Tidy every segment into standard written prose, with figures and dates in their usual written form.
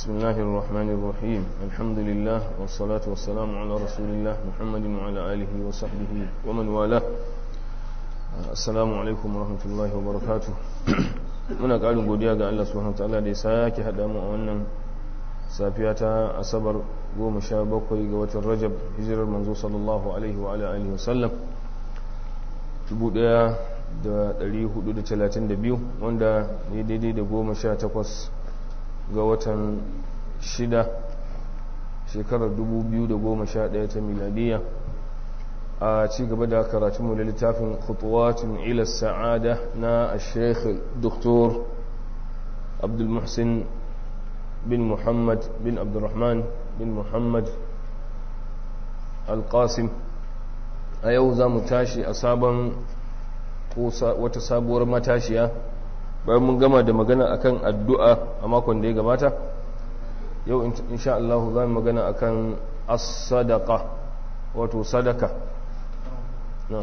بسم الله الرحمن الرحيم الحمد لله والصلاة والسلام على رسول الله محمد وعلى آله وصحبه ومن والاه السلام عليكم ورحمة الله وبركاته muna ƙarin godiya ga Allah subhanahu wa ta'ala da ya sake haɗa mu a wannan safiya ta asabar 17 ga watan Rajab hijirar manzo sallallahu alaihi wa ala alihi wa sallam 1432 wanda ne daidai da 18 ga watan 6 shekarar 2011 ta miladiya a ci gaba da karatunmu da littafin khutuwatun ila sa'ada na al-sheikh Dr. Abdul Muhsin bin Muhammad bin Abdurrahman bin Muhammad al-Qasim a yau za mu tashi a sabon ko wata sabuwar matashiya bayan mun gama da magana akan addu'a a makon da ya gabata yau insha Allah za mu magana akan as-sadaqa wato sadaka na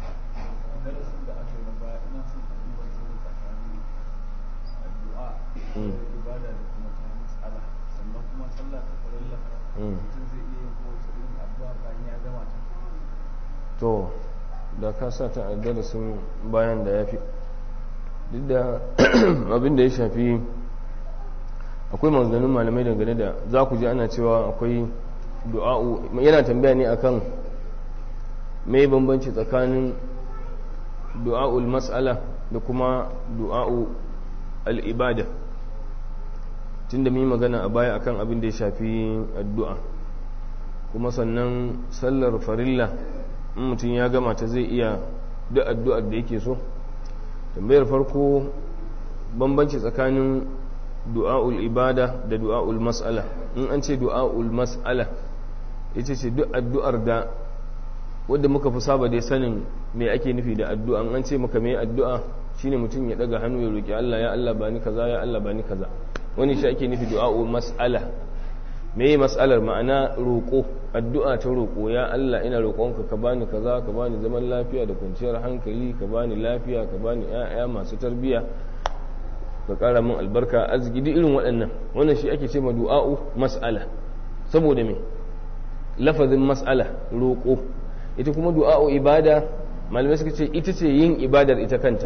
to da ka sa ta a darasin bayan da ya fi duk da abin da ya shafi akwai maganganun malamai dangane da za ku ji ana cewa akwai du'a'u yana tambaya ne akan mai bambanci tsakanin du'a'ul mas'ala da kuma du'a'u al'ibada tun da mu yi magana a baya akan abin da ya shafi addu'a kuma sannan sallar farilla in mutum ya gama ta zai iya duk addu'ar da yake so tambayar farko bambanci tsakanin du'a'ul ibada da du'a'ul mas'ala in an ce du'a'ul mas'ala ita ce duk addu'ar da wadda muka fi saba dai sanin me ake nufi da addu'a an ce maka me addu'a shine mutum ya daga hannu ya roki Allah ya Allah bani kaza ya Allah bani kaza wani shi ake nufi du'a'ul mas'ala me mas'alar ma'ana roko addu'a ta roko ya Allah ina roƙonka ka bani kaza ka bani zaman lafiya da kwanciyar hankali ka bani lafiya ka bani ƴaƴa masu tarbiya ka ƙara min albarka arziki duk irin waɗannan wannan shi ake ce ma du'a'u mas'ala saboda me lafazin mas'ala roko ita kuma du'a'u ibada malamai suka ce ita ce yin ibadar ita kanta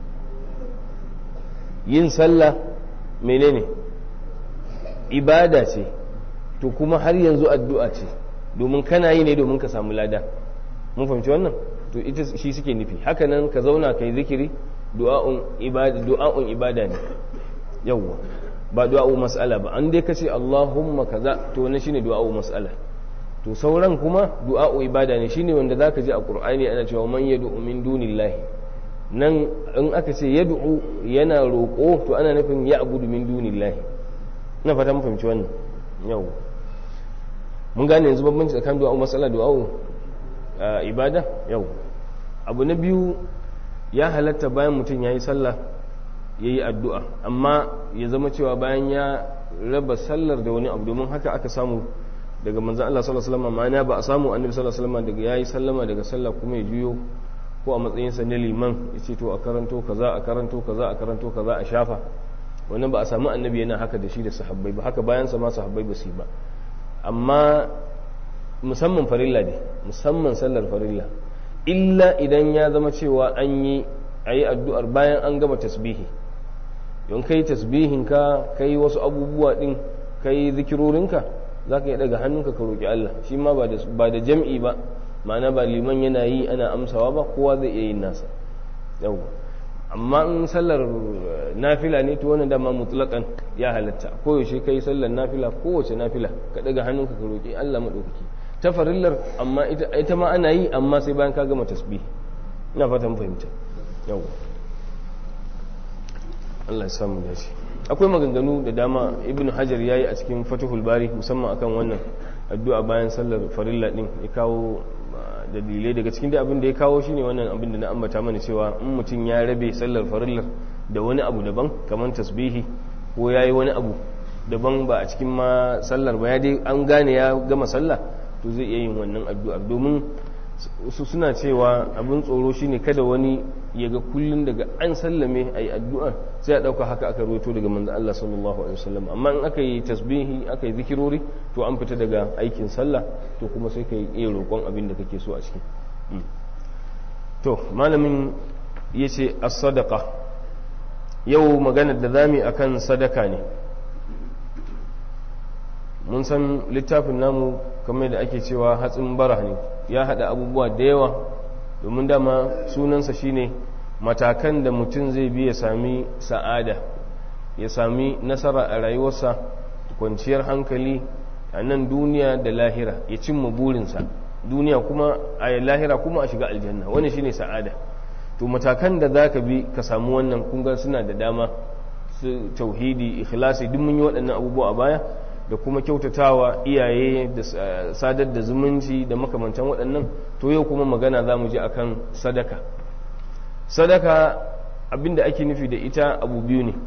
yin sallah menene ibada ce to kuma har yanzu addu'a ce domin kana yi ne domin ka samu lada mun fahimci wannan to ita shi suke nufi haka nan ka zauna kai zikiri du'a'un ibada ne yawwa ba du'a'u mas'ala ba an dai kace Allahumma kaza to wannan shine du'a'u mas'ala to sauran kuma du'a'u ibada ne shine wanda zaka ji a Qur'ani ana cewa man yad'u min dunillahi nan in aka ce yad'u yana roƙo to ana nufin ya'budu min dunillahi ina fata mun fahimci wannan yawwa mun gane yanzu bambanci tsakanin du'a'u mas'ala du'a'u ibada yau abu na biyu ya halatta bayan mutum yayi sallah yayi addu'a amma ya zama cewa bayan ya raba sallar da wani abu domin haka aka samu daga manzon Allah sallallahu alaihi wasallam ma'ana ba a samu annabi sallallahu alaihi wasallam daga yayi sallama daga sallah kuma ya juyo ko a matsayin sa na liman yace to a karanto kaza a karanto kaza a karanto kaza a shafa wannan ba a samu annabi yana haka da shi da sahabbai ba haka bayan sa ma sahabbai ba su yi ba amma musamman farilla ne musamman sallar farilla illa idan ya zama cewa an yi ayi addu'ar bayan an gama tasbihi don kai tasbihin ka kai wasu abubuwa din kai zikirorinka zaka yi daga hannunka ka roki Allah shi ma ba da jam'i ba ma'ana ba liman yana yi ana amsawa ba kowa zai iya yin nasa yawa amma in sallar nafila ne to wannan dama mutlaqan ya halatta koyaushe kai sallar nafila kowace nafila ka daga hannunka ka roki Allah madaukaki ta farillar amma ita ma ana yi amma sai bayan ka gama tasbih ina fatan fahimta yau Allah ya samu dace akwai maganganu da dama ibnu hajar yayi a cikin fatuhul bari musamman akan wannan addu'a bayan sallar farilla din ya kawo dalilai daga cikin da abin da ya kawo shine wannan abin da na ambata mana cewa in mutum ya rabe sallar farillar da wani abu daban kamar tasbihi ko yayi wani abu daban ba a cikin ma sallar ba ya dai an gane ya gama sallah to zai iya yin wannan addu'ar domin su suna cewa abin tsoro shine kada wani ya ga kullun daga an sallame ayi addu'a sai a dauka haka aka rawaito daga manzon Allah sallallahu alaihi wasallam, amma in aka yi tasbihi aka yi zikirori to an fita daga aikin sallah, to kuma sai kai iya roƙon abin da kake so a ciki. To malamin yace as-sadaqa, yau magana da zami akan sadaka ne. Mun san littafin namu kamar da ake cewa hatsin bara ne, ya hada abubuwa da yawa, domin dama sunansa shine matakan da mutum zai bi ya sami sa'ada, ya sami nasara a rayuwarsa, kwanciyar hankali a nan duniya da lahira, ya cimma burinsa duniya kuma a lahira kuma a shiga aljanna. wani shine sa'ada. to matakan da za ka bi ka samu wannan kunga suna da dama, su tauhidi, ikhlasi, duk mun yi waɗannan abubuwa a baya, da kuma kyautatawa iyaye da sadar da zumunci da makamantan waɗannan. to yau kuma magana za mu ji akan sadaka. Sadaka abinda ake nufi da ita abu biyu ne,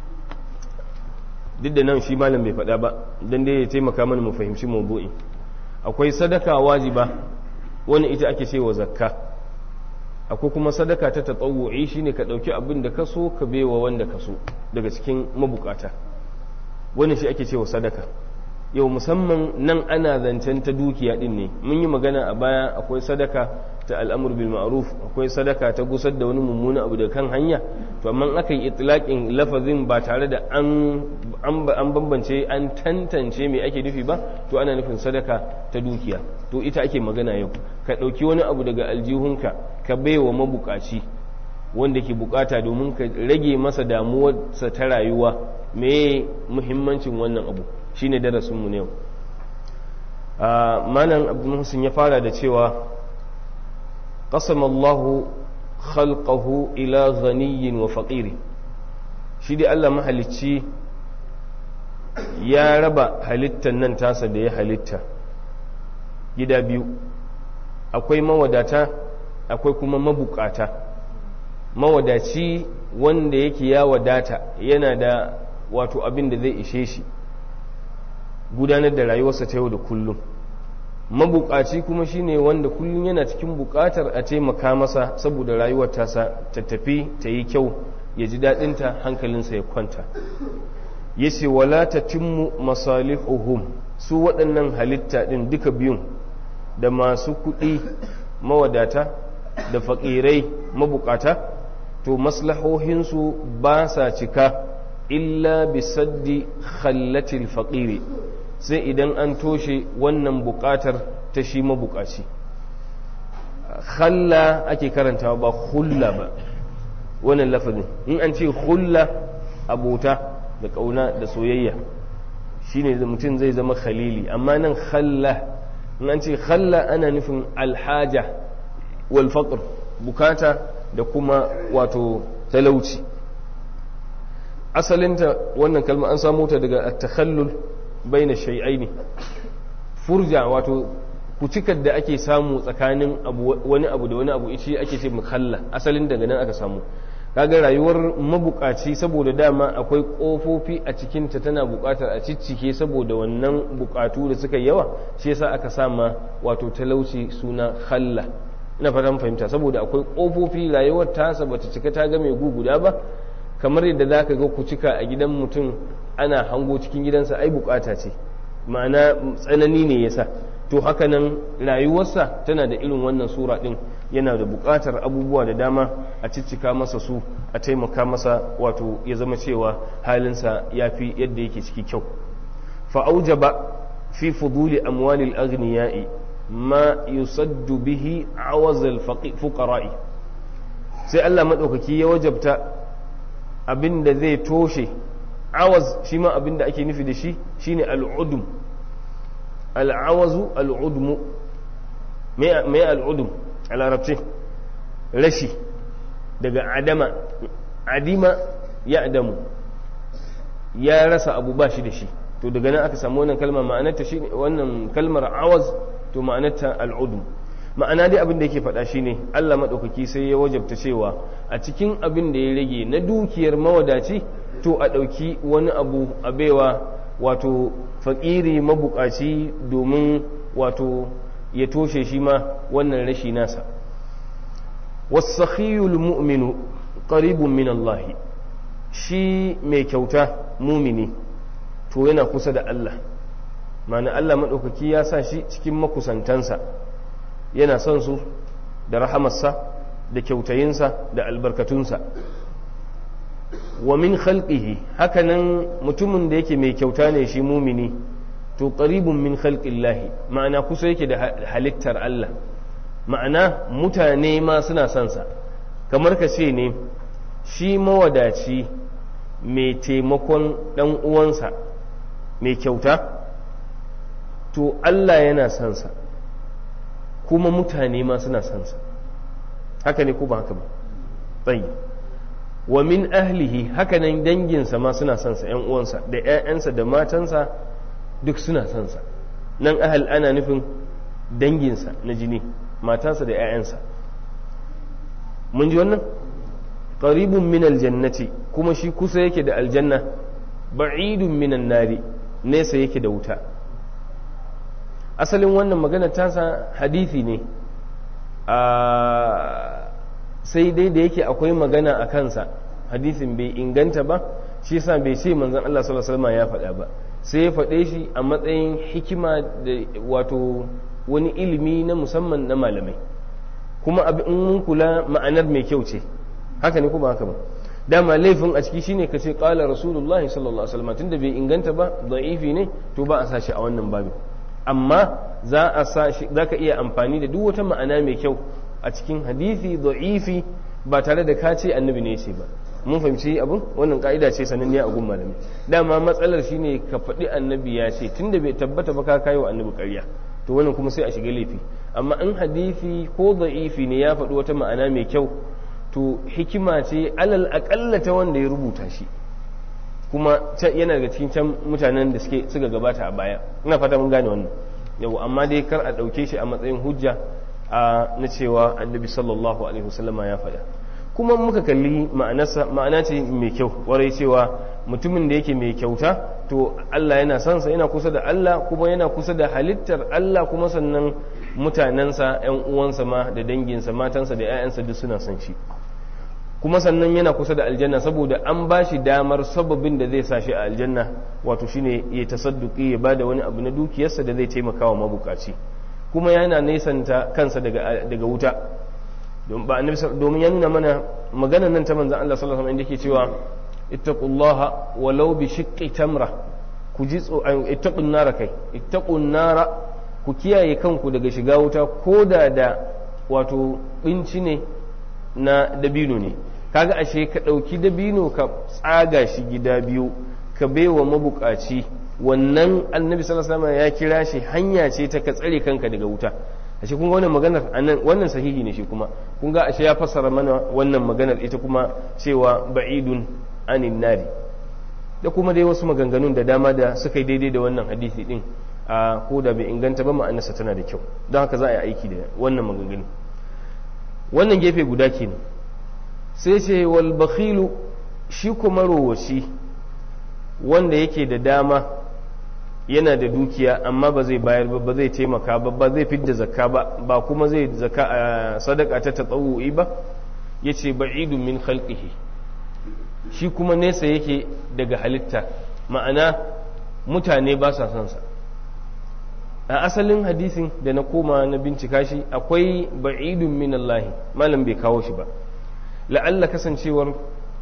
duk da nan shi malam bai faɗa ba don dai ya taimaka mana mu fahimci mawdu'i. Akwai sadaka wajiba, wani ita ake cewa zakka. Akwai kuma sadaka ta tatawu'i, shine ka ɗauki abin da ka so ka baiwa wanda ka so daga cikin mabukata, wani shi ake cewa sadaka. Yau musamman nan ana zancen ta dukiya din ne. Mun yi magana a baya, akwai sadaka ta al'amur bil ma'ruf, akwai sadaka ta gusar da wani mummuna abu da kan hanya. To amma aka yi itlaqin lafazin ba tare da an bambance, an tantance me ake nufi ba, to ana nufin sadaka ta dukiya. To ita ake magana yau. Ka ɗauki wani abu daga aljihunka ka baiwa mabukaci wanda ke bukata, domin ka rage masa damuwarsa ta rayuwa. Me muhimmancin wannan abu shine darasinmu ne yau. Malam Abdul Muhsin ya fara da cewa qasama Allahu khalqahu ila ghaniyyin wa faqiri. Shi dai Allah mahalicci ya raba halittan nan tasa da ya halitta gida biyu, akwai mawadata akwai kuma mabukata. Mawadaci wanda yake ya wadata, yana da wato abin da zai ishe shi gudanar da rayuwarsa ta yau da kullum. Mabukaci kuma shine wanda kullum yana cikin bukatar a taimaka masa saboda rayuwar tasa ta tafi ta yi kyau, ya ji daɗinta, hankalinsa ya kwanta. Yace wala tatimmu masalihuhum, su waɗannan halitta ɗin duka biyun, da masu kuɗi mawadata da faƙirai mabukata, to maslahohinsu ba sa cika illa bisaddi khallatil faƙiri, sai idan an toshe wannan buƙatar ta shi mabukaci. Khalla ake karantawa ba hulla ba, wannan lafazin. In an ce hulla, abota da ƙauna da soyayya, shine mutum zai zama khalili. Amma nan khalla, in an ce khalla ana nufin alhaja wal faqr, bukata da kuma wato talauci. Asalinta wannan kalma an samu ta daga at-takhallul baina shay'aini, furja wato kucikar da ake samu tsakanin wani abu da wani abu, shi ake ce mukhalla. Asalin daga nan aka samu. Kaga rayuwar mabukaci, saboda dama akwai kofofi a cikinta, tana bukatar a ciccike saboda wannan bukatu da suka yawa, shi yasa aka sama wato talauci suna khalla. Ina fatan fahimta, saboda akwai kofofi, rayuwar tasa bata cika ta ga mai guguda ba, kamar yadda zaka ga kucika a gidan mutum ana hango cikin gidansa, ai bukata ce, ma'ana tsanani ne yasa. To haka nan rayuwarsa tana da irin wannan sura din, yana da buƙatar abubuwa da dama a ciccika masa su, a taimaka masa, wato ya zama cewa halinsa ya fi yadda yake ciki kyau. Fa'aujaba fi fuduli amwalil aghniyai ma yusaddu bihi awazal fuqara'i, sai Allah madaukaki ya wajabta abinda zai toshe awaz. Shi ma abinda ake nufi da shi shine al'udum. Al'awazu al'udmu. Me al'udum a larabci? Rashi, daga adama. Adima ya adamu, ya rasa abu ba shi da shi. To daga nan aka samu wannan kalma, ma'anarta shi, wannan kalmar awaz, to ma'anarta al'udum. Ma'ana dai abin da yake faɗa shi ne, Allah maɗaukaki sai ya wajabta cewa a cikin abin da ya rage na dukiyar mawadaci, to a ɗauki wani abu a baiwa wato faƙiri mabuƙaci, domin wato ya toshe shi ma wannan rashi nasa. wasakhiyul mu'minu qaribun min Allah, shi mai kyauta mumini to yana kusa da Allah, ma'ana Allah maɗaukaki ya sa shi cikin makusantansa, yana son su da rahamarsa da kyautayinsa da albarkatunsa. wa min khalqihi, hakanan mutumin da yake mai kyauta ne shi mumini to qaribun min khalqillahi, ma'ana kusa yake da halittar Allah, ma'ana mutane ma suna son sa. kamar ka ce ne shi mawadaci mai taimakon ɗan uwansa mai kyauta to Allah yana son sa kuma mutane ma suna son sa. haka ne ko ba haka ba? tsayi. wa min ahlihi, hakanan danginsa ma suna son sa, ‘yan uwansa da ‘ya'yansa da matansa duk suna son sa. nan ahal ana nufin danginsa na jini, matansa da ‘ya'yansa. mun ji wannan? qaribun min aljannati, kuma shi kusa yake da aljanna, ba'idun minan nari, nesa yake da wuta. asalin wannan magana tasa hadithi ne, sai dai da yake akwai magana a kansa, hadithin bai inganta ba, shi yasa bai ce manzon Allah sallallahu alaihi wasallam ya faɗa ba, sai ya faɗe shi a matsayin hikima da wato wani ilimi na musamman na malamai, kuma abin mun kula ma'anar mai kyau ce. haka ne kuma haka ba? dama laifin a ciki shine ka ce qala rasulullahi sallallahu alaihi wasallam, tunda bai inganta ba, da'ifi ne, to ba a sa shi a wannan babin. amma za ka iya amfani da duk wata ma'ana mai kyau a cikin hadisi da'ifi ba tare da ka ce annabi ne ce ba. mun fahimci abin? wannan ka'ida ce sananniya a gun malami. dama matsalar shine ka faɗi annabi ya ce, tunda bai tabbata ba ka kai wa annabi ƙarya, to wannan kuma sai a shiga laifi. amma in hadisi ko da'ifi ne ya faɗi wata ma'ana mai kyau, to hikima ce alal aƙalla ta wanda ya rubuta shi, kuma yana daga cikin can mutanen da suka gabata a baya. ina fata mun gane wannan yau, amma dai kar a ɗauke shi a matsayin hujja na cewa annabi sallallahu alaihi wasallama ya faɗa. kuma muka kalli ma'ana ce mai kyau warai, cewa mutumin da yake mai kyauta to Allah yana son sa, yana kusa da Allah, kuma yana kusa da halittar Allah, kuma sannan mutanensa, ‘yan uwansa ma da danginsa, matansa da ‘ya'yansa duk suna son shi. kuma sannan yana kusa da aljanna saboda an ba shi damar sababin da zai sa shi a aljanna, wato shine ya tasadduki, ya bada wani abu na dukiyarsa da zai taimaka wa mabukaci, kuma yana nesanta kansa daga wuta. domin ya nuna mana maganar nan ta manzan Allah sallallahu alaihi wasallam, inda yake cewa ittaqullaha walau bi shiqqi tamra, ku ji ittaqun nara, ittaqun nara, ku kiyaye kanku daga shiga wuta koda da wato binci ne na dabino ne. kaga ashe ka ɗauki dabino ka tsaga shi gida biyu ka baiwa mabukaci, wannan annabi sallallahu alaihi wasallam ya kira shi hanya ce ta ka tsare kanka daga wuta. ashe kun ga wannan maganar anan, wannan sahihi ne shi kuma kun ga ashe ya fassara mana wannan maganar ita kuma cewa ba'idun anin nari, da kuma dai wasu maganganun da dama da suka yi daidai da wannan hadisi din, ko da bai inganta ba ma'anarsa tana da kyau, don haka za a yi aiki da wannan maganganu. wannan gefe guda kenan. sai ce wal bakhilu, shi kuma rowaci wanda yake da dama, yana da dukiya amma ba zai bayar ba zai taimaka ba zai fidda zakka ba kuma zai zakka a sadaka ta tatawu'i ba, yace ba'idun min khalqihi, shi kuma nesa yake daga halitta, ma'ana mutane ba sa son sa. a asalin hadisin da na koma na bincika shi akwai ba'idun min Allah, malam bai kawo shi ba, la'alla kasancewar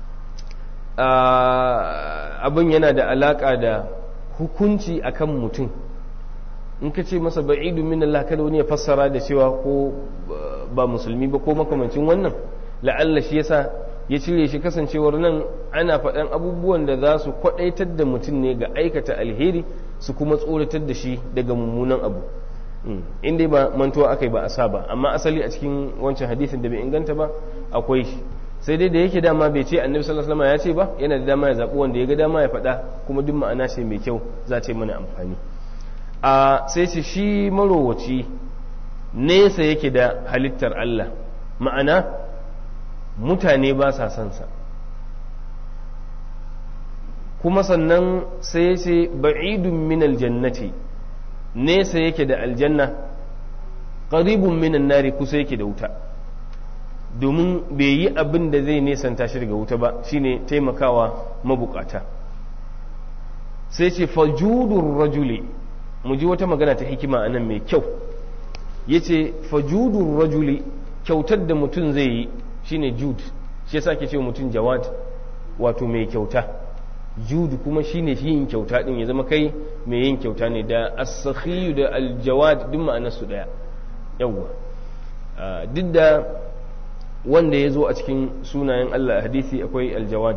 abin yana da alaka da hukunci akan mutum. in ka ce masa ba'idun min Allah, kada wani ya fassara da cewa ko ba musulmi ba ko makamancin wannan, la'alla shi yasa ya cire shi, kasancewar nan ana faɗan abubuwan da za su kwaɗaitar da mutum ne ga aikata alheri, su kuma tsoratar da shi daga mummunan abu. in dai ba mantuwa aka yi ba a sa ba, amma asali a cikin wancan hadisin da bai inganta ba akwai shi. sai dai da yake dama bai ce annabi sallallahu alaihi wasallam ya ce ba, yana da dama ya zaɓi wanda ya ga dama ya faɗa, kuma duk ma'ana ce mai kyau za ta yi mana amfani. sai ce shi marowaci nesa yake da halittar Allah, ma'ana mutane ba sa son sa. kuma sannan sai ya ce ba'idun min aljannati, nesa yake da aljanna, qaribun minan nari kusa yake da wuta domin bai yi abin da zai nesanta shi daga wuta ba shine taimakawa mabukata. sai ce fajudur rajuli, mu ji wata magana ta hikima a nan mai kyau, yace fajudur rajuli, kyautar da mutum zai yi shine jud, shi yasa ke cewa mutum jawad, wato mai kyauta. Jud kuma shine shi yin kyauta din, ya zama kai mai yin kyauta ne. da as-sakhiyu da al-jawad duk ma'anar su daya. yawwa duk da wanda ya zo a cikin sunayen Allah a hadisi akwai al-jawad,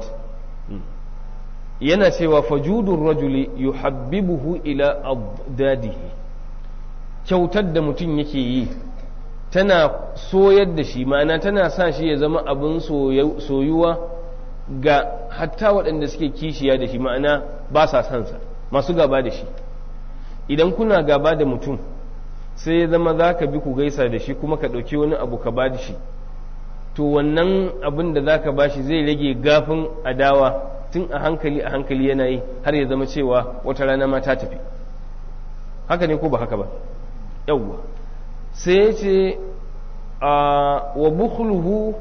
yana cewa fajudur rajuli yuhabbibuhu ila abdadihi, kyautar da mutum yake yi tana soyar da shi, ma'ana tana sa shi ya zama abin soyuwa ga hatta waɗanda suke kishiya da shi, ma'ana ba sa sansa, masu gaba da shi. idan kuna gaba da mutum sai ya zama za ka bi ku gaisa da shi kuma ka ɗauki wani abu ka ba da shi, to wannan abin da za ka ba shi zai rage gafin adawa tun a hankali yana yi har ya zama cewa wata rana ma ta tafi. haka ne ko ba haka ba? yawwa sai ya ce wa bukhluhu,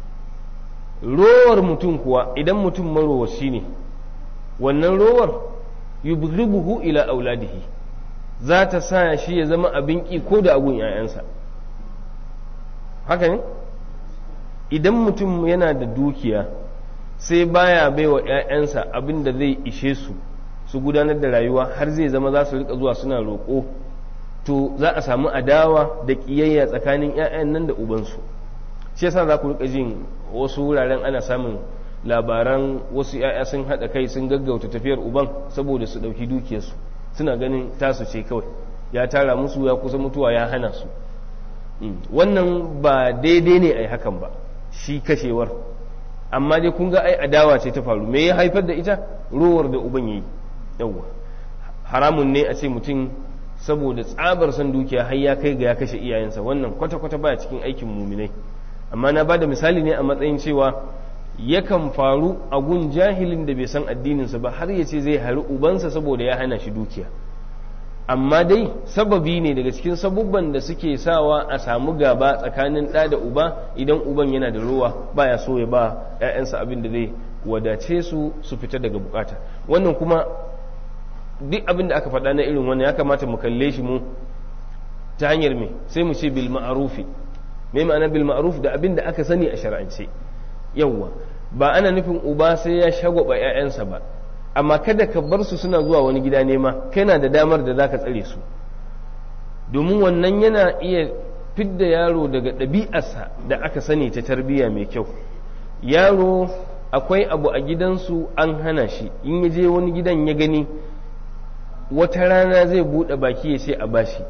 rowar mutum kuwa idan mutum marowaci ne, wannan rowar yubghibuhu ila auladihi, za ta sa shi ya zama abin ƙi ko da agun 'ya'yansa. haka ne? idan mutum yana da dukiya sai baya baiwa 'ya'yansa abin da zai ishe su gudanar da rayuwa har zai zama za su rika zuwa suna roƙo, to za a samu adawa da ƙiyayya tsakanin 'ya'yan nan da ubansu. shi yasa za ku rika jin wasu wuraren ana samun labaran wasu 'ya'ya sun haɗa kai sun gaggauta tafiyar uban saboda su ɗauki dukiyarsu, suna ganin tasu ce kawai, ya tara musu ya kusa mutuwa ya hana su. wannan ba daidai ne a yi hakan ba, shi kashewar. amma dai kun ga ai adawa ce ta faru, me ya haifar da ita? rowar da uban yayi. yawwa haramun ne a ce mutum saboda tsabar san dukiya har ya kai ga ya kashe iyayensa, wannan kwata-kwata baya cikin aikin muminai. amma na bada misali ne a matsayin cewa yakan faru a gun jahilin da bai san addininsa ba har ya ce zai hari ubansa saboda ya hana shi dukiya. amma dai sababi ne daga cikin sabubban da suke sawa a samu gaba tsakanin ɗa da uba, idan uban yana da rowa baya so ya ba 'ya'yansa abin da zai wadace su fita daga bukata. wannan kuma duk abin da aka faɗa na irin wannan ya kamata mu kalle shi mu ta hanyar me, sai mu ce bil ma'rufi. me ma'ana bil ma'ruf? da abin da aka sani a shar'ance. yawwa ba ana nufin uba sai ya shagwaba 'ya'yansa ba, amma kada ka bar su suna zuwa wani gida nema, kana da damar da zaka tsare su, domin wannan yana iya fidda yaro daga ɗabi'arsa da aka sani ta tarbiyya mai kyau. yaro akwai abu a gidansu an hana shi, in ya je wani gidan ya gani, wata rana zai buɗe baki ya ce a bashi,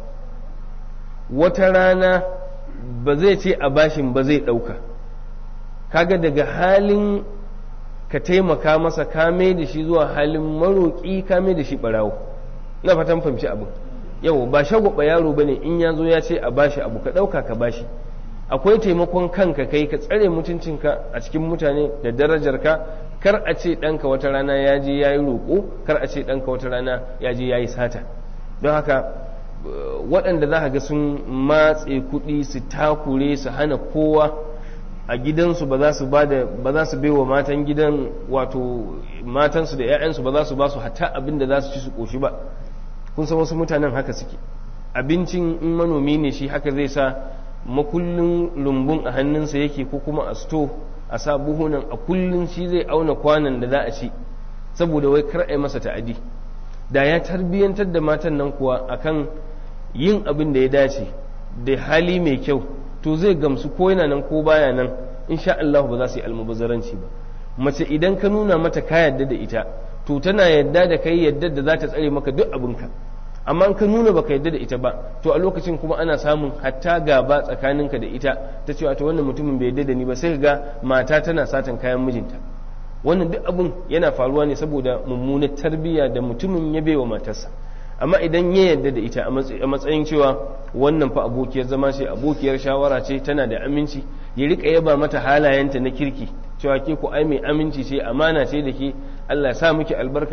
wata rana ba zai ce a bashin ba zai ɗauka. kaga daga halin ka taimaka masa kame da shi zuwa halin maroƙi, kame da shi ɓarawo. na fatan fahimci abin. yau ba shagwaba yaro bane in ya zo ya ce a bashi abu ka ɗauka ka bashi. akwai taimakon kanka kai, ka tsare mutuncinka a cikin mutane da darajarka. kar a ce ɗanka wata rana ya je ya yi roƙo, kar a ce ɗanka wata rana ya je ya yi sata. don haka waɗanda za ga sun matse kuɗi, su takure, su hana kowa a gidansu, ba za su bai wa matan gidan, wato matansu da 'ya'yansu ba za su ba su hatta abin da za su ci su ƙoshi ba. kun san wasu mutanen haka suke. abincin in manomi ne shi haka zai sa makullin lumbun a hannunsa yake, ko kuma a sto a sa buhunan a kullun shi zai auna kwanan da za a ci, saboda wai kar a yi masa ta'adi. da ya tarbiyyantar da matan nan kuwa akan yin abin da ya dace da hali mai kyau, to zai gamsu ko yana nan ko baya nan, insha Allah ba za su yi almubazzaranci ba. mace idan ka nuna mata ka yadda da ita, to tana yadda da kai yadda da za ta tsare maka duk abinka. amma in ka nuna baka yadda da ita ba, to a lokacin kuma ana samun hatta gaba tsakaninka da ita, ta cewa to wannan mutumin bai yadda da ni ba, sai ga mata tana satan kayan mijinta. wannan duk abin yana faruwa ne saboda mummunar tarbiyya da mutumin ya baiwa matarsa. amma idan ya yadda da ita a matsayin cewa wannan fa abokiyar zama ce, abokiyar shawara ce, tana da aminci, ya rika yaba mata halayenta na kirki, cewa ke ku ai mai aminci ce, amana ce da ke, Allah sa miki albarka,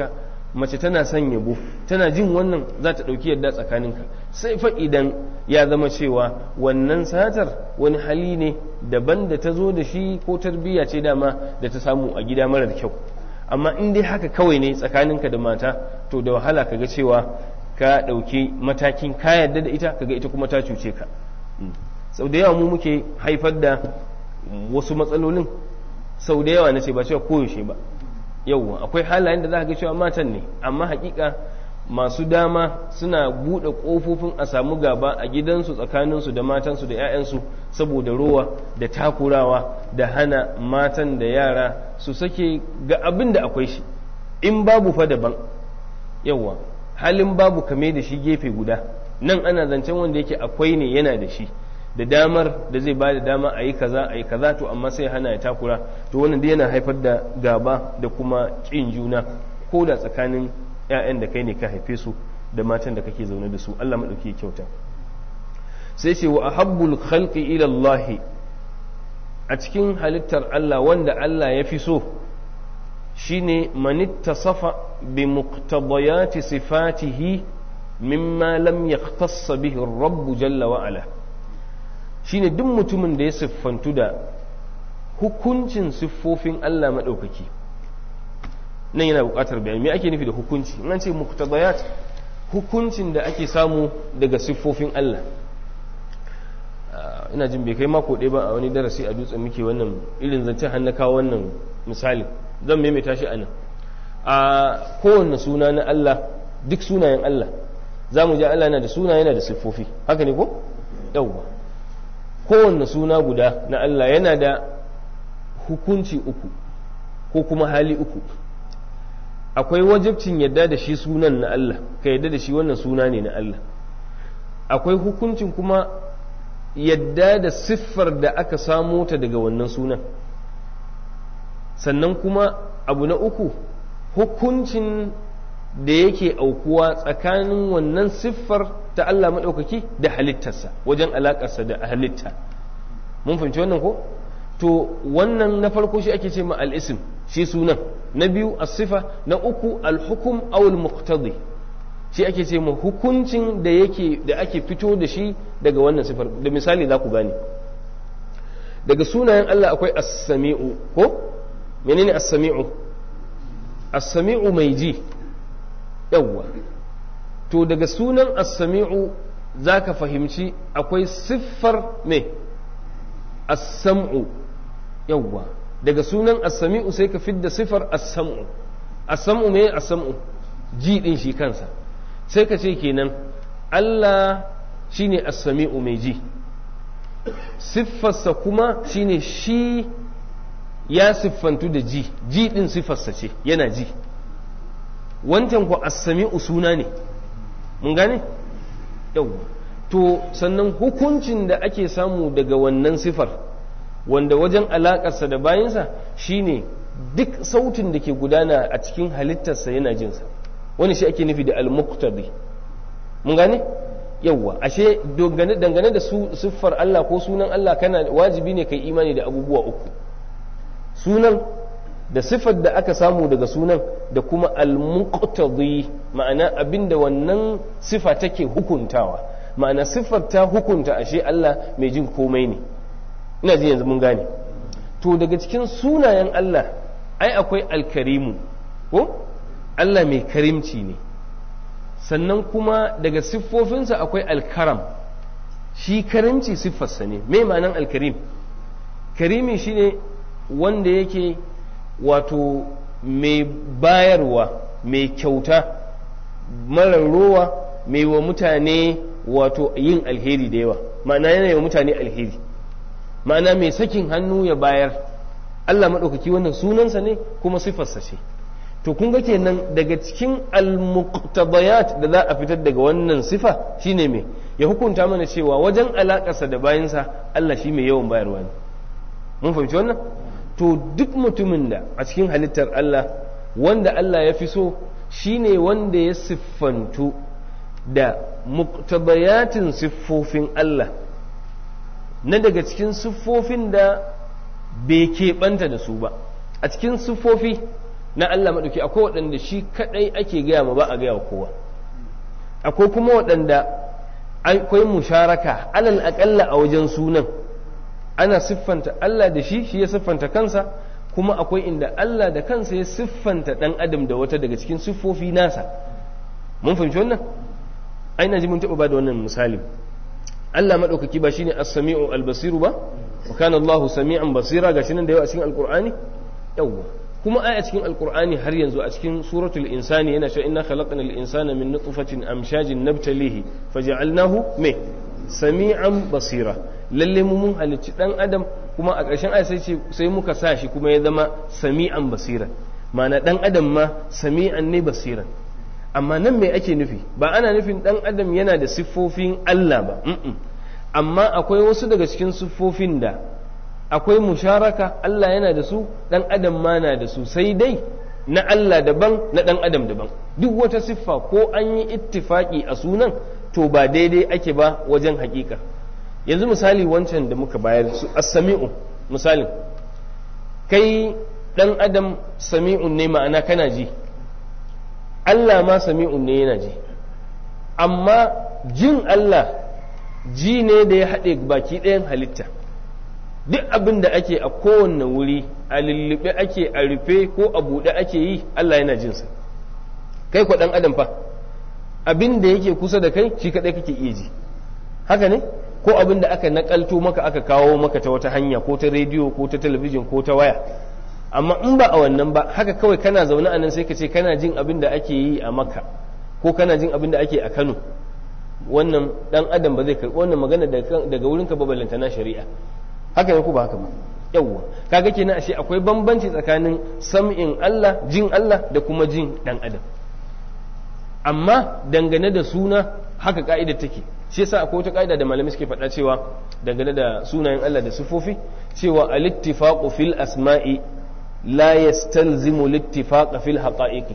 mace tana son yabo, tana jin wannan za ta ɗauki yadda tsakaninka, sai fa idan ya zama cewa wannan satar wani hali ne daban da ta zo da shi ko tarbiyya ce dama da ta samu a gida marar kyau. Amma in dai haka kawai ne tsakaninka da mata, to da wahala kaga cewa ka ɗauki matakin ka yarda da ita, kaga ita kuma ta cuce ka. Sau da yawa mu muke haifar da wasu matsalolin, sau da yawa na ce ba cewa koyaushe ba, yauwa akwai halayen da za ka ga cewa matan ne, amma hakika masu dama suna buɗe ƙofofin a samu gaba a gidansu tsakaninsu da matansu da 'ya'yansu saboda rowa da takurawa da hana matan da yara su sake ga abin da akwai shi, in babu fa daban, yauwa halin babu kame da shi gefe guda, nan ana zancen wanda yake akwai ne yana da shi da damar da zai ba da dama a yi kaza to amma sai hana ya takura, to wannan dai yana haifar da gaba da kuma ƙin juna ko da tsakanin 'ya'yan da kai ne ka haife su da matan da kake zaune da su. Allah maɗauki kyauta. Sai ce wa ahabbul khalqi ila Allah, a cikin halittar Allah wanda Allah ya fi so shine man ittasafa bi muqtadayati sifatihi mimma lam yakhtassa bihi ar-rabb jalla wa ala, shine duk mutumin da ya siffantu da hukuncin siffofin Allah maɗaukaki. Nan yana buƙatar bayani me ake nufi da hukunci. In an ce muqtadayat, hukuncin da ake samu daga siffofin Allah. Ina jin bai kai mako ɗaya ba a wani darasi a dutsen muke wannan irin zancen hannu kawo wannan misali, zan maimaita shi anan. A kowanne suna na Allah, duk sunayen Allah za mu ji Allah yana da suna, yana da siffofi, haka ne ko? Yawwa, kowanne suna guda na Allah yana da hukunci uku ko kuma hali uku. Akwai wajibcin yadda da shi sunan na Allah, ka yadda da shi wannan suna ne na Allah. Akwai hukuncin kuma yadda da siffar da aka samo ta daga wannan sunan. Sannan kuma abu na uku, hukuncin da yake aukuwa tsakanin wannan siffar ta Allah maɗaukaki da halittarsa, wajen alaƙarsa da halitta. Mun fahimci wannan ko? To wannan na farko shi ake ce ma al'isim, shi sunan. Na biyu as-sifa, na uku al-hukum aw al-muqtadi, shi ake ce ma hukuncin da ake fito da shi daga wannan sifar. Da misali za ku gane, daga sunayen Allah akwai as-sami'u ko? Menene as-sami'u? As-sami'u mai ji, yawwa. To daga sunan as-sami'u za ka fahimci akwai siffar me? As-sam'u, yawwa. Daga sunan as-sami'u sai ka fidda siffar as-sam'u. As-sam'u me? As-sam'u, ji din shi kansa. Sai ka ce kenan Allah shine as-sami'u mai ji, siffarsa kuma shine shi ya siffantu da ji, ji din siffarsa ce, yana ji. Wancan ko as-sami'u suna ne, mun gane? Yawwa. To sannan hukuncin da ake samu daga wannan sifar, wanda wajen alaƙarsa da bayansa shine duk sautin da ke gudana a cikin halittarsa yana jinsa. Wani shi ake nufi da al-muqtadi, mun gane? Yawwa, ashe dangane da siffar Allah ko sunan Allah kana wajibi ne kai imani da abubuwa uku: sunan, da siffar da aka samu daga sunan, da kuma al-muqtadi, ma'ana abinda wannan sifa take hukuntawa. Ma'ana siffar ta hukunta ashe Allah mai jin komai ne. Ina ji yanzu mun gane. To daga cikin sunayen Allah ai akwai al-karimu ko? Allah mai karimci ne. Sannan kuma daga siffofinsa akwai al-karam, shi karimci siffarsa ne. Me ma'anan al-karim? Karimi shine wanda yake wato mai bayarwa, mai kyauta, marar rowa, mai wa mutane wato yin alheri da yawa. Ma'ana yana wa mutane alheri, ma'ana mai sakin hannu ya bayar. Allah maɗaukaki wannan sunansa ne kuma siffarsa ce. To kun ga kenan daga cikin al-muqtadayat da za a fitar daga wannan sifa shine me? Ya hukunta mana cewa wajen alaƙarsa da bayansa Allah shi mai yawan bayarwa ne. Mun fahimci wannan? To duk mutumin da a cikin halittar Allah wanda Allah ya fi so shine wanda ya siffantu da muqtadayatin siffofin Allah, na daga cikin siffofin da bai keɓanta da su ba. A cikin siffofi na Allah maɗauki akwai waɗanda shi kaɗai ake gaya ma ba a gaya wa kowa, akwai kuma waɗanda akwai musharaka alal aƙalla a wajen sunan ana siffanta Allah da shi ya siffanta kansa, kuma akwai inda Allah da kansa ya siffanta ɗan adam da wata daga cikin siffofi nasa. Mun fahimci wannan? Aina ji mun taɓa ba da wannan misali. Allah maɗaukaki ba shine as-sami'u al-basiru ba, wa kana Allahu sami'an basira, gashi nan da yawa a cikin alqur'ani. Yawwa kuma a cikin alqur'ani har yanzu a cikin suratul insani yana cewa inna khalaqnal insana min nutfatin amshajin nabtalihi faja'alnahu sami'an basira. Lalle mu mun halicci dan adam kuma a ƙarshen aya sai muka sa shi kuma ya zama sami'an basira, ma'ana dan adam ma sami'an ne basira. Amma nan me ake nufi? Ba ana nufin dan adam yana da siffofin Allah ba, amma akwai wasu daga cikin siffofin da akwai musharaka, Allah yana da su, dan adam ma na da su, sai dai na Allah daban na dan adam daban. Duk wata siffa ko an yi ittifaki a sunan to ba daidai ake ba wajen hakika. Yanzu misali wancan da muka bayar su as-sami'u, misalin kai dan adam sami'un ne, ma'ana kana ji, Allah ma sami'un ne yana ji, amma jin Allah ji ne da ya haɗe baki ɗayan halitta. Duk abin da ake a kowanne wuri, a lullube ake, a rufe ko a buɗe ake yi, Allah yana jinsa. Kai kwa ɗan adam fa abin da yake kusa da kai shi kaɗai kake iya ji, haka ne? Ko abin da aka naƙalto maka aka kawo maka ta wata hanya, ko ta rediyo ko ta talabijin ko ta waya. Amma in ba a wannan ba, haka kawai kana zaune a nan sai ka ce kana jin abin da ake yi a Makka ko kana jin abin da ake a Kano. Wannan dan adam ba zai karɓi wannan magana daga wurinka ba, ballanta na shari'a. Haka ne ko ba haka ba? Yawwa, kaga kenan ashe akwai bambanci tsakanin sam'in Allah, jin Allah da kuma jin dan adam. Amma dangane da suna haka ka'ida take. Shi yasa akwai wata ka'ida da malamai suke faɗa cewa dangane da sunayen Allah da sifofi, cewa al-ittifaqu fil asma'i la yastalzimu al-ittifaq fil haqa'iqi.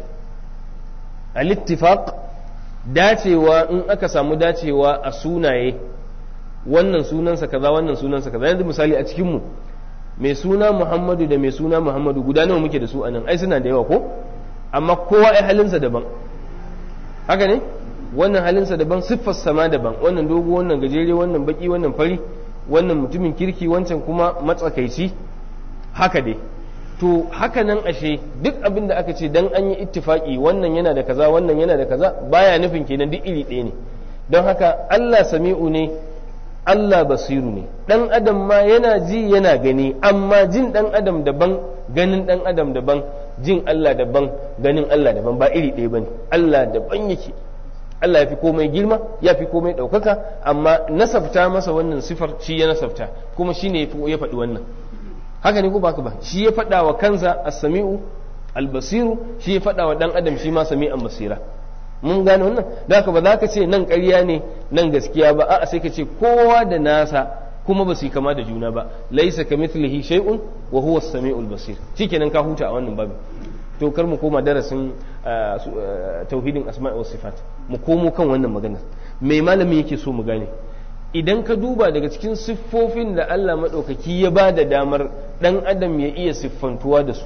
Al-ittifaq dacewa, in aka samu dacewa a sunaye, wannan sunansa kaza wannan sunansa kaza. Yanzu misali a cikin mu mai suna Muhammadu da mai suna Muhammadu guda nawa muke da su anan? Ai suna da yawa ko? Amma kowa ai halinsa daban, haka ne? Wannan halinsa daban, siffar sama daban, wannan dogo, wannan gajere, wannan baki, wannan fari, wannan mutumin kirki, wancan kuma matsakaici, haka dai. To haka nan ashe duk abin da aka ce dan an yi ittifaki wannan yana da kaza wannan yana da kaza, baya nufin kenan duk iri ɗaya ne. Don haka Allah sami'u ne, Allah basiru ne. Dan adam ma yana ji yana gani, amma jin dan adam daban, ganin dan adam daban, jin Allah daban, ganin Allah daban, ba iri ɗaya bane. Allah daban yake. Allah ya fi komai girma, ya fi komai ɗaukaka, amma nasabta masa wannan sifar shi ya nasabta, kuma shi ne ya faɗi wannan. Haka ne ko ba ka ba? Shi ya faɗa wa kansa as-sami'u al-basiru, shi ya faɗa wa ɗan adam shi ma sami'an basira. Mun gane wannan? Da haka ba za ka ce nan ƙarya ne nan gaskiya ba, a'a sai ka ce kowa da nasa kuma ba su yi kama da juna ba. Laisa kamithlihi shay'un wa huwa as-sami'ul basir. Shikenan ka huta a wannan babin. To kar mu koma darasin tauhidin asma'i was sifat, mu komo kan wannan magana. Me malami yake so mu gane? Idan ka duba daga cikin siffofin da Allah maɗaukaki ya ba da damar ɗan adam ya iya siffantuwa da su,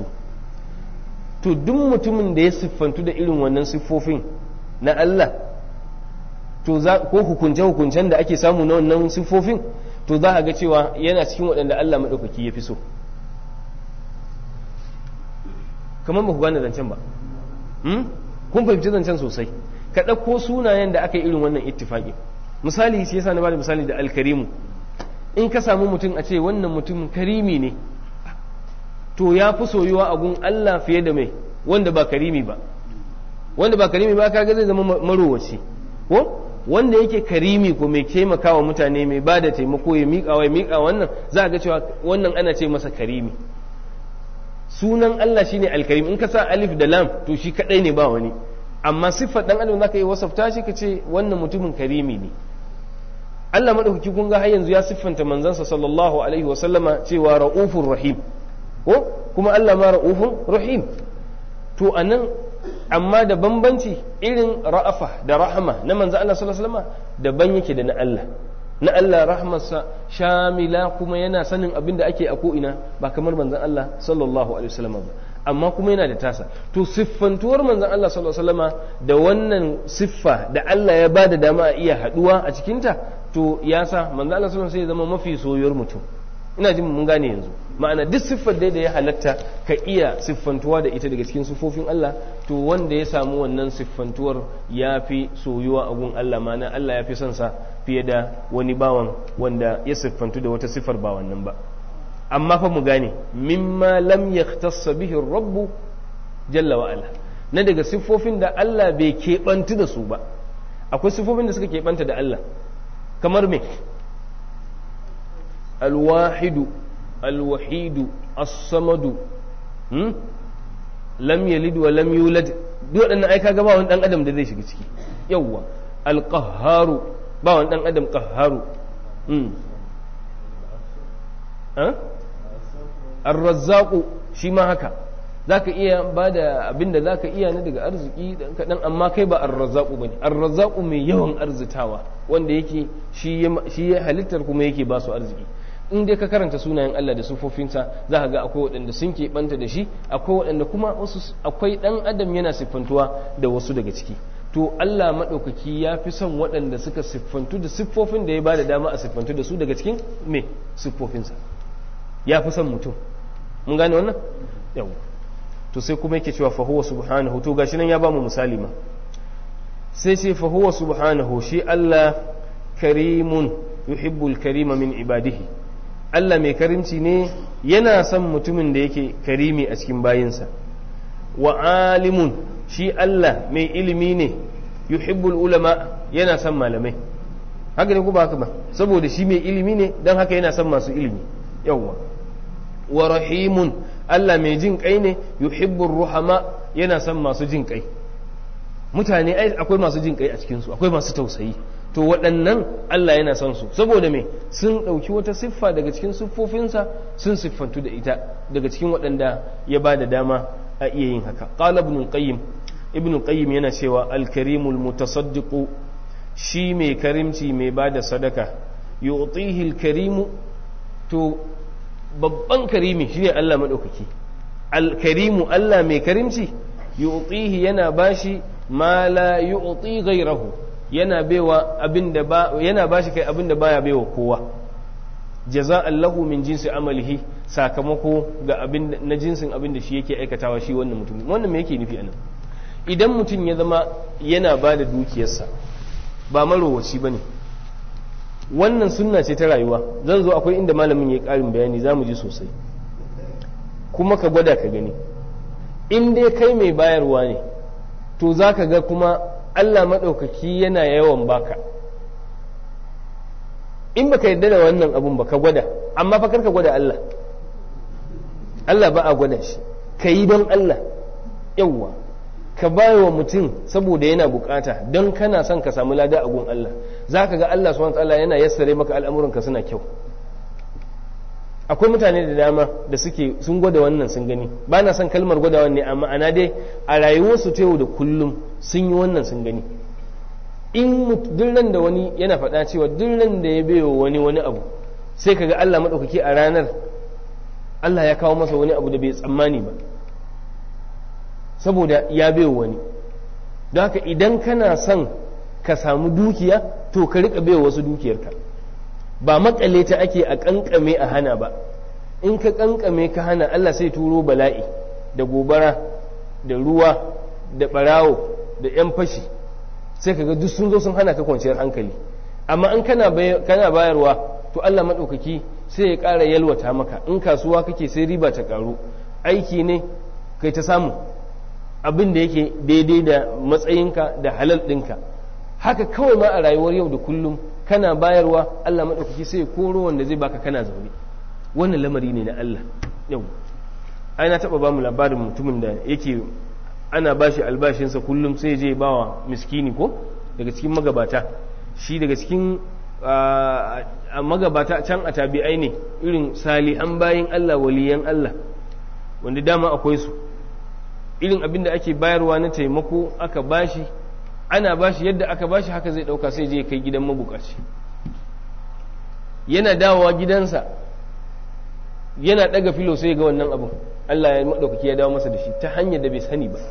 to duk mutumin da ya siffantu da irin wannan siffofin na Allah, to ko hukunce-hukuncen da ake samu na wannan siffofin, to za a ga cewa yana cikin waɗanda Allah maɗaukaki ya fi so. Kamar ba ku gane zancen ba, kun fahimci zancen sosai. Ka ɗauko sunayen da aka yi irin wannan ittifaƙi. Misali shi yasa na bada misali da alkarimu. In ka samu mutum a ce wannan mutum karimi ne, to ya fi soyuwa a gun Allah fiye da mai wanda ba karimi ba. Wanda ba karimi ba kaga zai zama marowaci, ko wanda yake karimi ko mai taimakawa mutane, mai ba da taimako, ya miƙa wannan, za a ga cewa wannan ana ce masa karimi. Sunan Allah shine alkarim. In ka sa alif da lam to shi kadai ne ba wani, amma siffar dan adam zaka yi wasafta shi ka ce wannan mutumin karimi ne. Allah madaukaki kun ga har yanzu ya siffanta manzansa sallallahu alaihi wasallama cewa ra'ufur rahim, ko kuma Allah ma ra'ufur rahim. To anan amma da bambanci, irin ra'afa da rahama na manzo Allah sallallahu alaihi wasallama daban yake da na Allah. Na Allah rahmarsa shamila, kuma yana sanin abin da ake a ko'ina, ba kamar manzon Allah sallallahu alaihi wasallama ba. amma kuma yana da tasa. To siffantuwar manzon Allah sallallahu alaihi wasallama da wannan siffa da Allah ya bada dama a iya haduwa a cikinta, to ya sa manzon Allah sallallahu alaihi wasallam sai ya zama mafi soyuwar mutum. Ina jin mun gane yanzu, ma'ana duk siffar da ya halatta ka iya siffantuwa da ita daga cikin siffofin Allah, to wanda ya samu wannan siffantuwar ya fi soyuwa a gun Allah, ma'ana Allah ya fi son sa fiye da wani bawan wanda ya siffantu da wata siffar ba wannan ba. Amma fa mu gane, mimma lam yahtassa bihi rabbu jalla wa ala, na daga siffofin da Allah bai keɓantu da su ba. Akwai siffofin da suka keɓanta da Allah, kamar me? الواحد الوحيد الصمد lam yalid wa lam yulad, duk waɗannan ai kaga ba wani dan adam da zai shiga ciki. Yawwa alqahharu, ba wani dan adam qahharu. Ar-razzaqu shi ma haka, zaka iya bada abinda zaka iya na daga arziki dan kadan, amma kai ba ar-razzaqu bane. Ar-razzaqu mai yawan arzitawa wanda yake shi ya halittar kuma yake ba su arziki. In dai ka karanta sunayen Allah da sufofinsa za ka ga akwai waɗanda sun keɓanta da shi, akwai waɗanda kuma akwai ɗan adam yana siffantuwa da wasu daga ciki. To Allah maɗaukaki ya fi son waɗanda suka siffantu da siffofin da ya ba da dama a siffantu da su daga cikin me siffofinsa, ya fi son mutum. Mun gane wannan? Yau. To sai kuma yake cewa fahuwa subhanahu, to gashi nan ya ba mu misali ma, sai ce fahuwa subhanahu, shi Allah karimun yuhibbul karima min ibadihi, Allah mai karimci ne, yana son mutumin da yake karimi a cikin bayinsa. Wa alimun, shi Allah mai ilimi ne, yuhibbul ulama, yana son malamai. Haka ne ko ba haka ba, saboda shi mai ilimi ne don haka yana son masu ilimi. Yawwa. Wa rahimun, Allah mai jin kai ne, yuhibbul ruhama, yana son masu jin kai. Mutane akwai masu jin kai a cikinsu, akwai masu tausayi. To waɗannan Allah yana son su, saboda me sun ɗauki wata siffa daga cikin siffofinsa sun siffantu da ita daga cikin waɗanda ya ba da dama a iya yin haka. Qala ibn qayyim yana cewa al-karimul mutasaddiqu, shi mai karimci mai ba da sadaka, yu'tihi al-karimu, to babban karimi shine Allah madaukaki. Al-karimu, Allah mai karimci, yu'tihi yana bashi ma la yu'ti ghayrahu, yana baiwa abinda ba, yana bashi kai abinda baya baiwa kowa. Jaza'an lahu min jinsi amalihi, sakamako ga abin na jinsin abinda shi yake aikatawa shi wannan mutum. Wannan me yake nufi anan? Idan mutum ya zama yana ba da dukiyarsa ba marowaci bane, wannan sunna ce ta rayuwa. Zan zo akwai inda malamin ya ƙarin bayani, za mu ji sosai, kuma ka gwada ka gani. In dai kai mai bayarwa ne, to za ka ga kuma Allah maɗaukaki yana yawan baka. In baka yarda da wannan abun ba ka gwada, amma fa karka gwada Allah. Allah ba a gwada shi, ka yi don Allah. Yawwa, ka bayo wa mutum saboda yana bukata, don kana son ka samu lada a gun Allah. Za ka ga Allah subhanahu wa ta'ala yana yassare maka al'amuranka suna kyau. Akwai mutane da dama da sun gwada wannan sun gani, ba na son kalmar gwada ne, amma ana dai a rayuwarsu ta yau da kullum sun yi wannan sun gani. In duk da wani yana faɗa cewa duk da ya baiwa wani abu, sai kaga Allah maɗaukaki a ranar Allah ya kawo masa wani abu da bai tsammani ba, saboda ya baiwa wani. Don haka idan kana son ka samu dukiya, to ka riƙa baiwa wasu dukiyarka, ba makale ta ake a kankame a hana ba. In ka kankame ka hana, Allah sai turo bala'i da gobara da ruwa da barawo da yan fashi, sai kaga duk sun zo sun hana ka kwanciyar hankali. Amma in kana bayarwa, to Allah maɗaukaki sai ya ƙara yalwata maka. In kasuwa kake sai riba ta ƙaru, aiki ne kai ta samu abin da yake daidai da matsayinka da halal ɗinka. Haka kawai ma a rayuwar yau da kullum kana bayarwa, Allah maɗaukaki sai ya koro wanda zai baka kana zaune. Wannan lamari ne na Allah. Yau ai na taɓa ba mu labarin mutumin da yake ana bashi albashinsa kullum sai je bawa miskini ko daga cikin magabata. Shi daga cikin magabata can a tabi'ai ne, irin salihan bayin Allah, waliyan Allah, wanda dama akwai su. Irin abin da ake bayarwa na taimako aka bashi, ana bashi yadda aka bashi haka zai dauka sai je kai gidan mabukaci. Yana dawowa gidansa yana daga filo sai ga wannan abin Allah ya madaukaki ya dawo masa da shi ta hanyar da bai sani ba.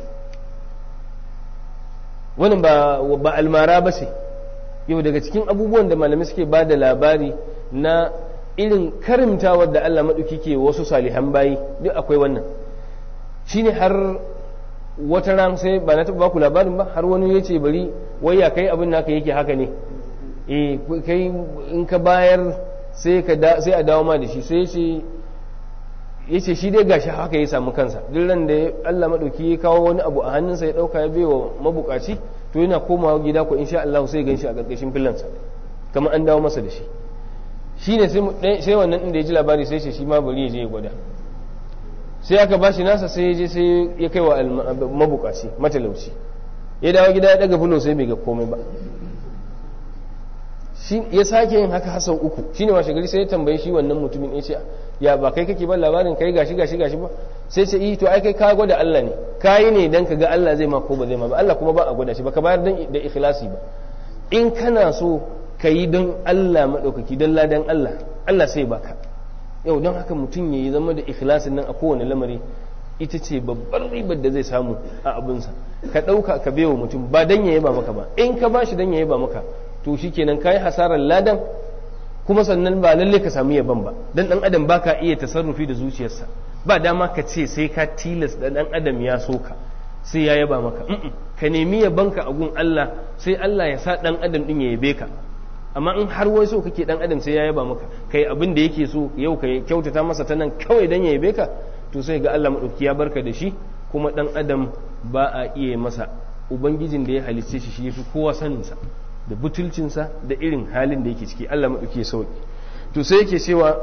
Wannan ba almara ba ce. Yau daga cikin abubuwan da malamai suke ba da labari na irin karimtawar da Allah maɗauki ke wasu salihan bayi duk akwai wannan. Shine har wata ran sai ba na taɓa baku labarin ba, har wani ya ce bari wai ya kai abin naka yake haka ne, kai in ka bayar sai a dawo ma da shi, sai ya ce shi dai gashi haka ya samu kansa, duk ran da Allah maɗauki ya kawo wani abu a hannunsa ya ɗauka ya baiwa mabukaci, to yana komawa gida ko insha Allah sai gan shi a ƙarƙashin filansa kamar an dawo masa da shi. Shi ne sai wannan inda ya ji labari sai shi ma bari ya je ya gwada, sai aka bashi nasa sai ya je sai ya kai wa mabukaci matalauci, ya dawo gida ya daga fulo sai bai ga komai ba. Shi ya sake yin haka hasan uku, shine washe gari sai ya tambaye shi wannan mutumin ya ce ya ba kai kake ba labarin kai gashi ba, sai ce to ai kai ka gwada Allah ne, kayi ne dan ka ga Allah zai ma ko ba zai ma ba, Allah kuma ba a gwada shi ba, ka bayar da ikhlasi ba. In kana so ka yi don Allah maɗaukaki don ladan Allah sai baka. Yau don haka mutum ya yi zama da ikhlasin nan a kowane lamari, ita ce babbar ribar da zai samu a abinsa. Ka ɗauka ka bewa mutum ba don ya yaba maka ba, in ka ba shi don ya yaba maka to shi kenan ka yi hasarar ladan, kuma sannan ba lalle ka samu yaban ba, don ɗan adam ba ka iya tasarrufi da zuciyarsa, ba dama ka ce sai ka tilas da ɗan adam ya so ka sai ya yaba maka. Ka nemi yabanka a gun Allah, sai Allah ya sa ɗan adam ɗin ya yabe ka. Amma in har wai so kake dan adam sai ya yaba maka, kai abin da yake so yau ka kyautata masa ta nan kawai dan ya yabe ka, to sai ga Allah madauki ya barka da shi, kuma dan adam ba a iya masa. Ubangijin da ya halicce shi yafi kowa sanin sa da butulcin sa da irin halin da yake ciki. Allah madauki ya sauki. To sai yake cewa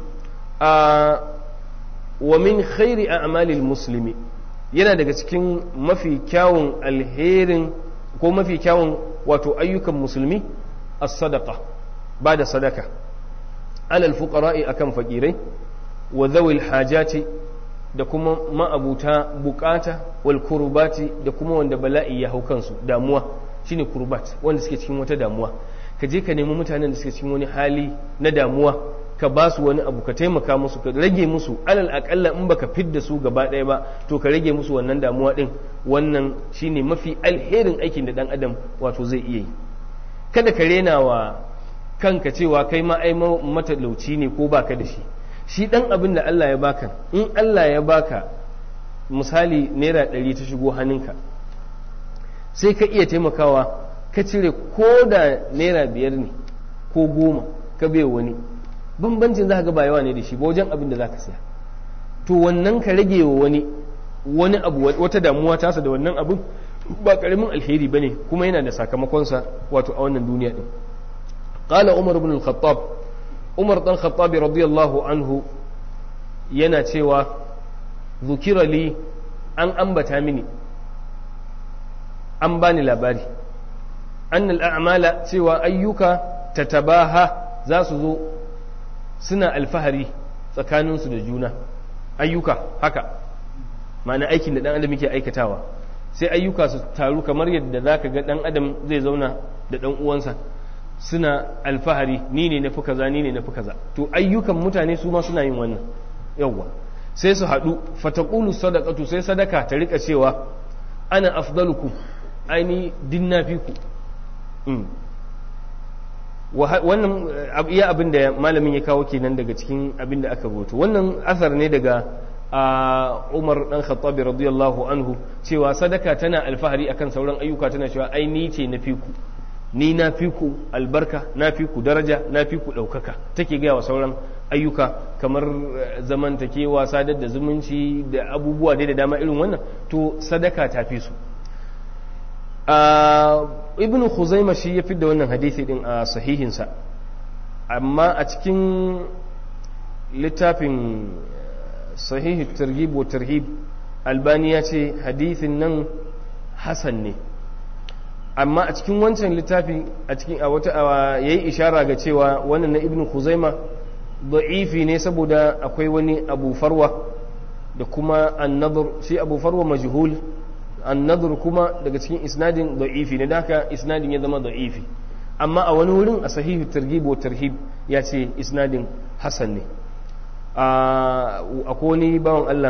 wa min khairi a'malil muslimi, yana daga cikin mafi kyawun alherin ko mafi kyawun wato ayyukan musulmi الصدقة بعد صدقة على الفقراء أكم فقيرين وذوي الحاجات دكما ما أبوتا بكاتا والكربات دكما وند بلائي يهو كنسو داموا شيني كربات وند سكي cikin wata damuwa ka je ka nemi mutanen da suke cikin wani hali na damuwa ka ba su wani abu ka taimaka musu ka rage musu alal akalla in baka fidda su gaba ɗaya ba to ka rage musu wannan damuwa din, wannan shine mafi alherin aikin da dan adam wato zai iya yi. Kada ka rena wa kanka cewa kai ma ai matalauci ne ko baka da shi. Shi dan abin da Allah ya baka, in Allah ya baka misali naira 100 ta shigo hannunka, sai ka iya taimakawa ka cire ko da naira 5 ne ko 10 ka bai wani, bambancin za ka ga ba yawa ne da shi ba wajen abin da za ka saya. To wannan ka rage wa wani abu, wata damuwa tasa da wannan abin, ba karamin alheri ba ne, kuma yana da sakamakonsa wato a wannan duniya ɗin. Ƙala Umar ibn al-Khattab, Umar ɗan Khattabi radiyallahu anhu yana cewa zukira li, an ambata mini, an bani labari, annal a'mala cewa ayyuka tatabaha za su zo suna alfahari tsakaninsu da juna. Ayyuka haka ma'ana aikin da ɗan adam yake aikatawa, sai ayyuka su taru kamar yadda za ka ga ɗan adam zai zauna da ɗan uwansa suna alfahari, ni ne na fi kaza, ni ne na fi kaza. To ayyukan mutane su ma suna yin wannan yawwa, sai su haɗu fataqulu sadaqatu, sai sadaka ta rika cewa ana afdalukum, aini din na fi ku. Wannan iya abin da malamin ya kawo kenan daga cikin abin da aka rubuta. Wannan asar ne daga Umar dan Khattabi radiyallahu anhu, cewa sadaka tana alfahari akan sauran ayyuka, tana cewa ai ni ce na fi ku, ni na fi ku albarka, na fi ku daraja, na fi ku ɗaukaka, take gaya wa sauran ayyuka kamar zamantakewa, sadar da zumunci da abubuwa dai da dama irin wannan, to sadaka ta fi su. Ibn Khuzaimah shi ya fidda wannan hadisi din a sahihinsa, amma a cikin littafin sahihi targhib wa tarhib Albani ya ce hadisin nan hasan ne, amma a cikin wancan littafi a cikin yayi ishara ga cewa wannan na Ibn Khuzaimah da'ifi ne saboda akwai wani Abu Farwa da kuma An-Nadr, shi Abu Farwa majhul, An-Nadr kuma daga cikin isnadin da'ifi ne, da haka isnadin ya zama da'ifi. Amma a wani wurin a sahihi targhib wa tarhib ya ce isnadin hasan ne. Akwai wani bawan Allah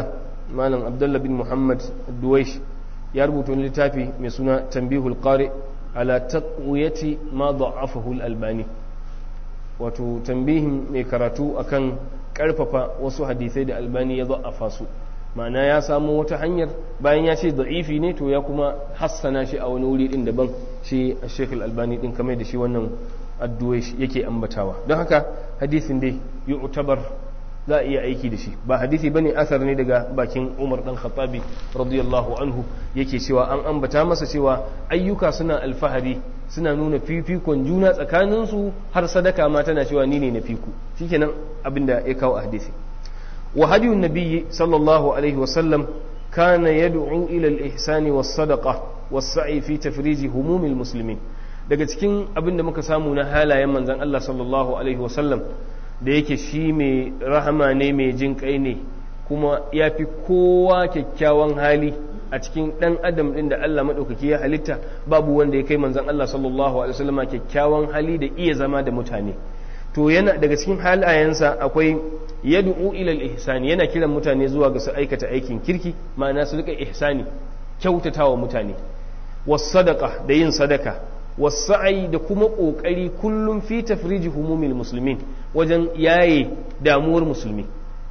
malam abdullah bin muhammad duwaish ya rubuta wani littafi mai suna tambihul qari ala taqwiyati ma da'afahu al-albani, wato tambihin mai karatu akan karfafa wasu hadisai da albani ya da'afa su, ma'ana ya samu wata hanyar bayan ya ce da'ifi ne to ya kuma hassana shi a wani wuri din daban, shi Sheikh al-Albani din kamar da shi wannan addu'ai yake ambatawa. Don haka hadisin dai yu'tabar za a iya aiki da shi, ba hadisi bane, asar ne daga bakin Umar dan Khattabi radiyallahu anhu yake cewa an ambata masa cewa ayyuka suna alfahari, suna nuna fifikon juna tsakaninsu, har sadaka ma tana cewa ni ne na fiku. Shikenan abinda ya kawo a hadisi. وهدي النبي صلى الله عليه وسلم كان يدعو إلى الإحسان والصدقة والسعي في تفريج هموم المسلمين. daga cikin abin da muka samu na halayen manzon Allah sallallahu alaihi wasallam da yake shi mai rahama ne, mai jin kai ne, kuma ya fi kowa kyakkyawan hali a cikin dan adam din da Allah madaukaki ya halitta, babu wanda ya kai manzon Allah sallallahu alaihi wasallam kyakkyawan hali da iya zama da mutane. To yana daga cikin halayensa akwai yad'u ila al-ihsani, yana kiran mutane zuwa ga su aikata aikin kirki, ma'ana su rika ihsani, kyautatawa mutane, was sadaqa da yin sadaka, was sa'i da kuma kokari kullum fi tafriji humumil muslimin, wajen yaye damuwar musulmi.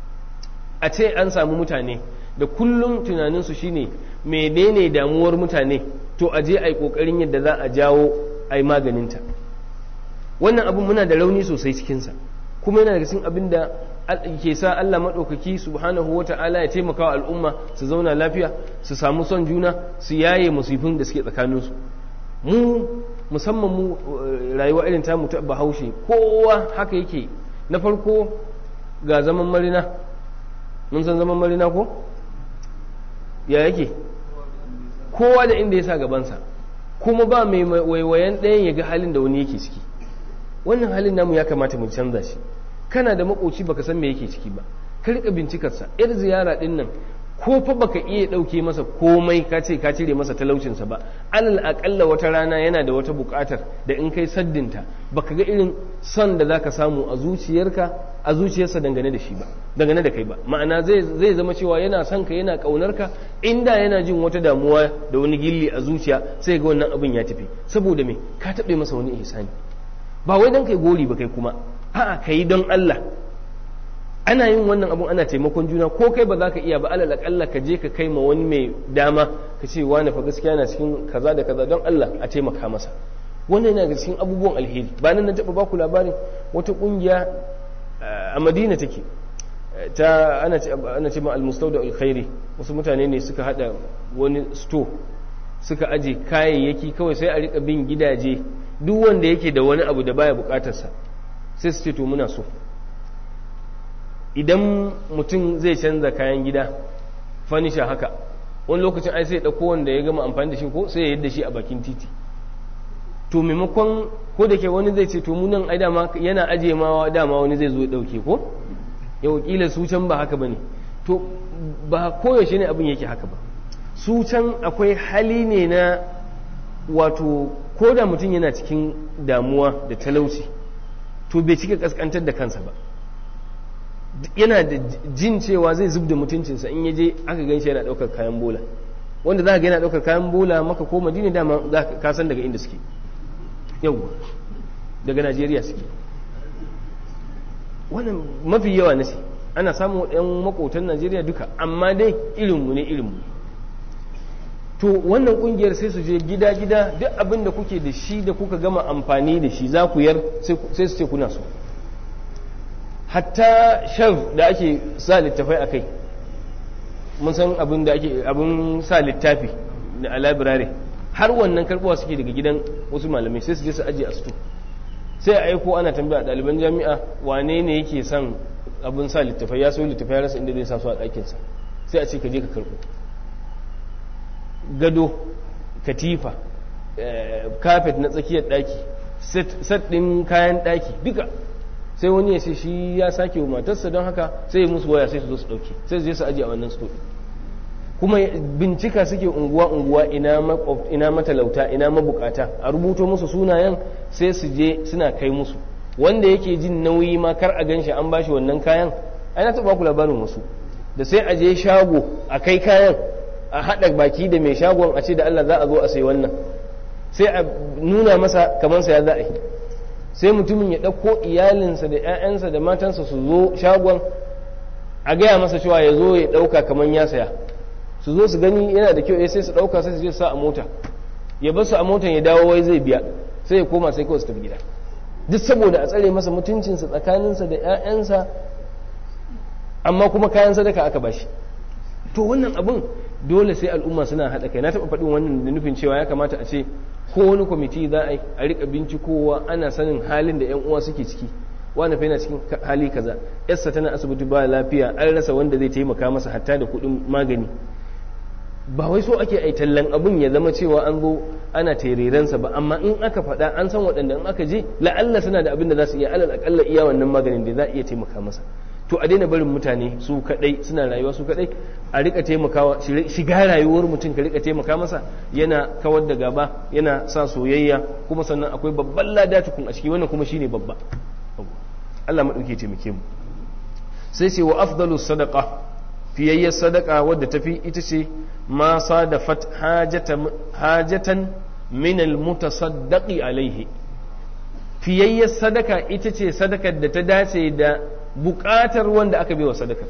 A ce an samu mutane da kullum tunanin su shine menene damuwar mutane, to aje ai kokarin yadda za a jawo ai maganinta. Wannan abin muna da rauni sosai cikinsa, kuma yana daga cikin abin da ke sa Allah maɗaukaki subhanahu wa ta'ala ya taimaka wa al'umma su zauna lafiya, su samu son juna, su yaye musifin da suke tsakaninsu. Mu musamman mu rayuwa irin ta mutu bahaushe, kowa haka yake. Na farko ga zaman marina, mun san zaman marina ko ya yake, kowa da inda ya sa gabansa, kuma ba mai waiwayen ɗayan ya ga halin da wani yake ciki. Wannan halin namu ya kamata mu canza shi. Kana da makoci baka san me yake ciki ba, ka rika bincikarsa. Yar ziyara din nan, ko fa baka iya dauke masa komai ka ce ka cire masa talaucinsa ba, alal akalla wata rana yana da wata bukatar da in kai saddinta baka ga irin son da zaka samu a zuciyarka, a zuciyarsa dangane da shi ba, dangane da kai ba. Ma'ana zai zama cewa yana son ka, yana kaunar ka. Inda yana jin wata damuwa da wani gilli a zuciya, sai ga wannan abin ya tafi. Saboda me? Ka taɓe masa wani ihsani. Ba wai don kai gori ba kai kuma, a'a kai don Allah. Ana yin wannan abun, ana taimakon juna, ko kai ba za ka iya ba, alal akalla ka je ka kai ma wani mai dama ka ce wani fa gaskiya na cikin kaza da kaza, don Allah a taimaka masa. Wannan yana cikin abubuwan alheri. Ba nan na taɓa baku labarin wata ƙungiya a Madina take, ta ana ce ma al-mustawda al-khairi. Wasu mutane ne suka hada wani store, suka aje kayayyaki, kawai sai a rika bin gidaje, duk wanda yake da wani abu da baya bukatarsa sai su ce to muna so. Idan mutum zai canza kayan gida, fanisha haka, wani lokacin ai sai ɗauko wanda ya gama amfani da shi ko sai ya yadda shi a bakin titi. To maimakon, ko da ke wani zai ce to munan ai dama yana aje ma dama wani zai zo ya ɗauke ko yau, kila su can ba haka bane. To ba koyaushe ne abin yake haka ba. Su can akwai hali ne na, wato ko da mutum yana cikin damuwa da talauci, to bai cika kaskantar da kansa ba. Yana da jin cewa zai zub da mutuncinsa in yaje aka gan shi yana ɗaukar kayan bola. Wanda za ka ga yana ɗaukar kayan bola Maka ko Madina, dama za ka san daga inda suke. Yau daga Najeriya suke. Wannan mafi yawa na ana samun ɗan makotan Najeriya duka, amma dai irinmu ne irinmu. To wannan kungiyar sai su je gida-gida, duk abin da kuke da shi da kuka gama amfani da shi za ku yar, sai su ce kuna so. Hatta shelf da ake sa littafai a kai, mun san abin da ake, abin sa littafi a library, har wannan karbuwa suke daga gidan wasu malamai, sai su je su aje a sto. Sai a aiko ana tambaya ɗaliban jami'a wane ne yake son abin sa littafai, ya so littafai ya rasa inda zai sa su a ɗakinsa, sai a ce ka je ka karɓo. Gado, katifa, kafet na tsakiyar ɗaki, set ɗin kayan ɗaki duka, sai wani ya ce shi ya sake wa matarsa, don haka sai ya musu waya sai su zo su ɗauke, sai su je su ajiye a wannan sto. Kuma bincika suke unguwa ina matalauta, ina mabukata, a rubuto musu sunayen, sai su je suna kai musu. Wanda yake jin nauyi ma kar a ganshi an bashi wannan kayan, ai na taɓa ku labarin wasu da sai a je shago a kai kayan a haɗa baki da mai shagon a ce da Allah za a zo a sai wannan, sai a nuna masa kamar sa ya za a yi, sai mutumin ya ɗauko iyalinsa da 'ya'yansa da matansa su zo shagon a gaya masa cewa ya zo ya ɗauka kamar ya saya, su zo su gani yana da kyau sai su ɗauka sai su je sa a mota, ya bar su a motan ya dawo wai zai biya, sai ya koma sai kawai su tafi gida, duk saboda a tsare masa mutuncinsa tsakaninsa da 'ya'yansa, amma kuma kayan sadaka aka bashi. To wannan abin dole sai al'umma suna haɗa kai. Na taɓa faɗin wannan da nufin cewa ya kamata a ce ko wani kwamiti za a riƙa bincikowa, ana sanin halin da 'yan uwa suke ciki, wani fa yana cikin hali kaza, yarsa tana asibiti ba lafiya, an rasa wanda zai taimaka masa hatta da kuɗin magani. Ba wai so ake ai tallan abun ya zama cewa an zo ana tererensa ba, amma in aka faɗa an san waɗanda in aka je la'alla suna da abin da za su iya, alal aƙalla iya wannan maganin da za a iya taimaka masa. To a daina barin mutane su kadai suna rayuwa su kadai, a rika taimakawa, shiga rayuwar mutum ka rika taimaka masa, yana kawar da gaba, yana sa soyayya, kuma sannan akwai babban lada tukun a ciki, wannan kuma shine babba. Allah madauke taimake mu. Sai ce wa afdalu sadaqa, fiyayyar sadaka wadda tafi ita ce ma sadafat hajatan min almutasaddaqi alaihi. Fiyayyar sadaka ita ce sadakar da ta dace da buƙatar wanda aka baiwa sadakar.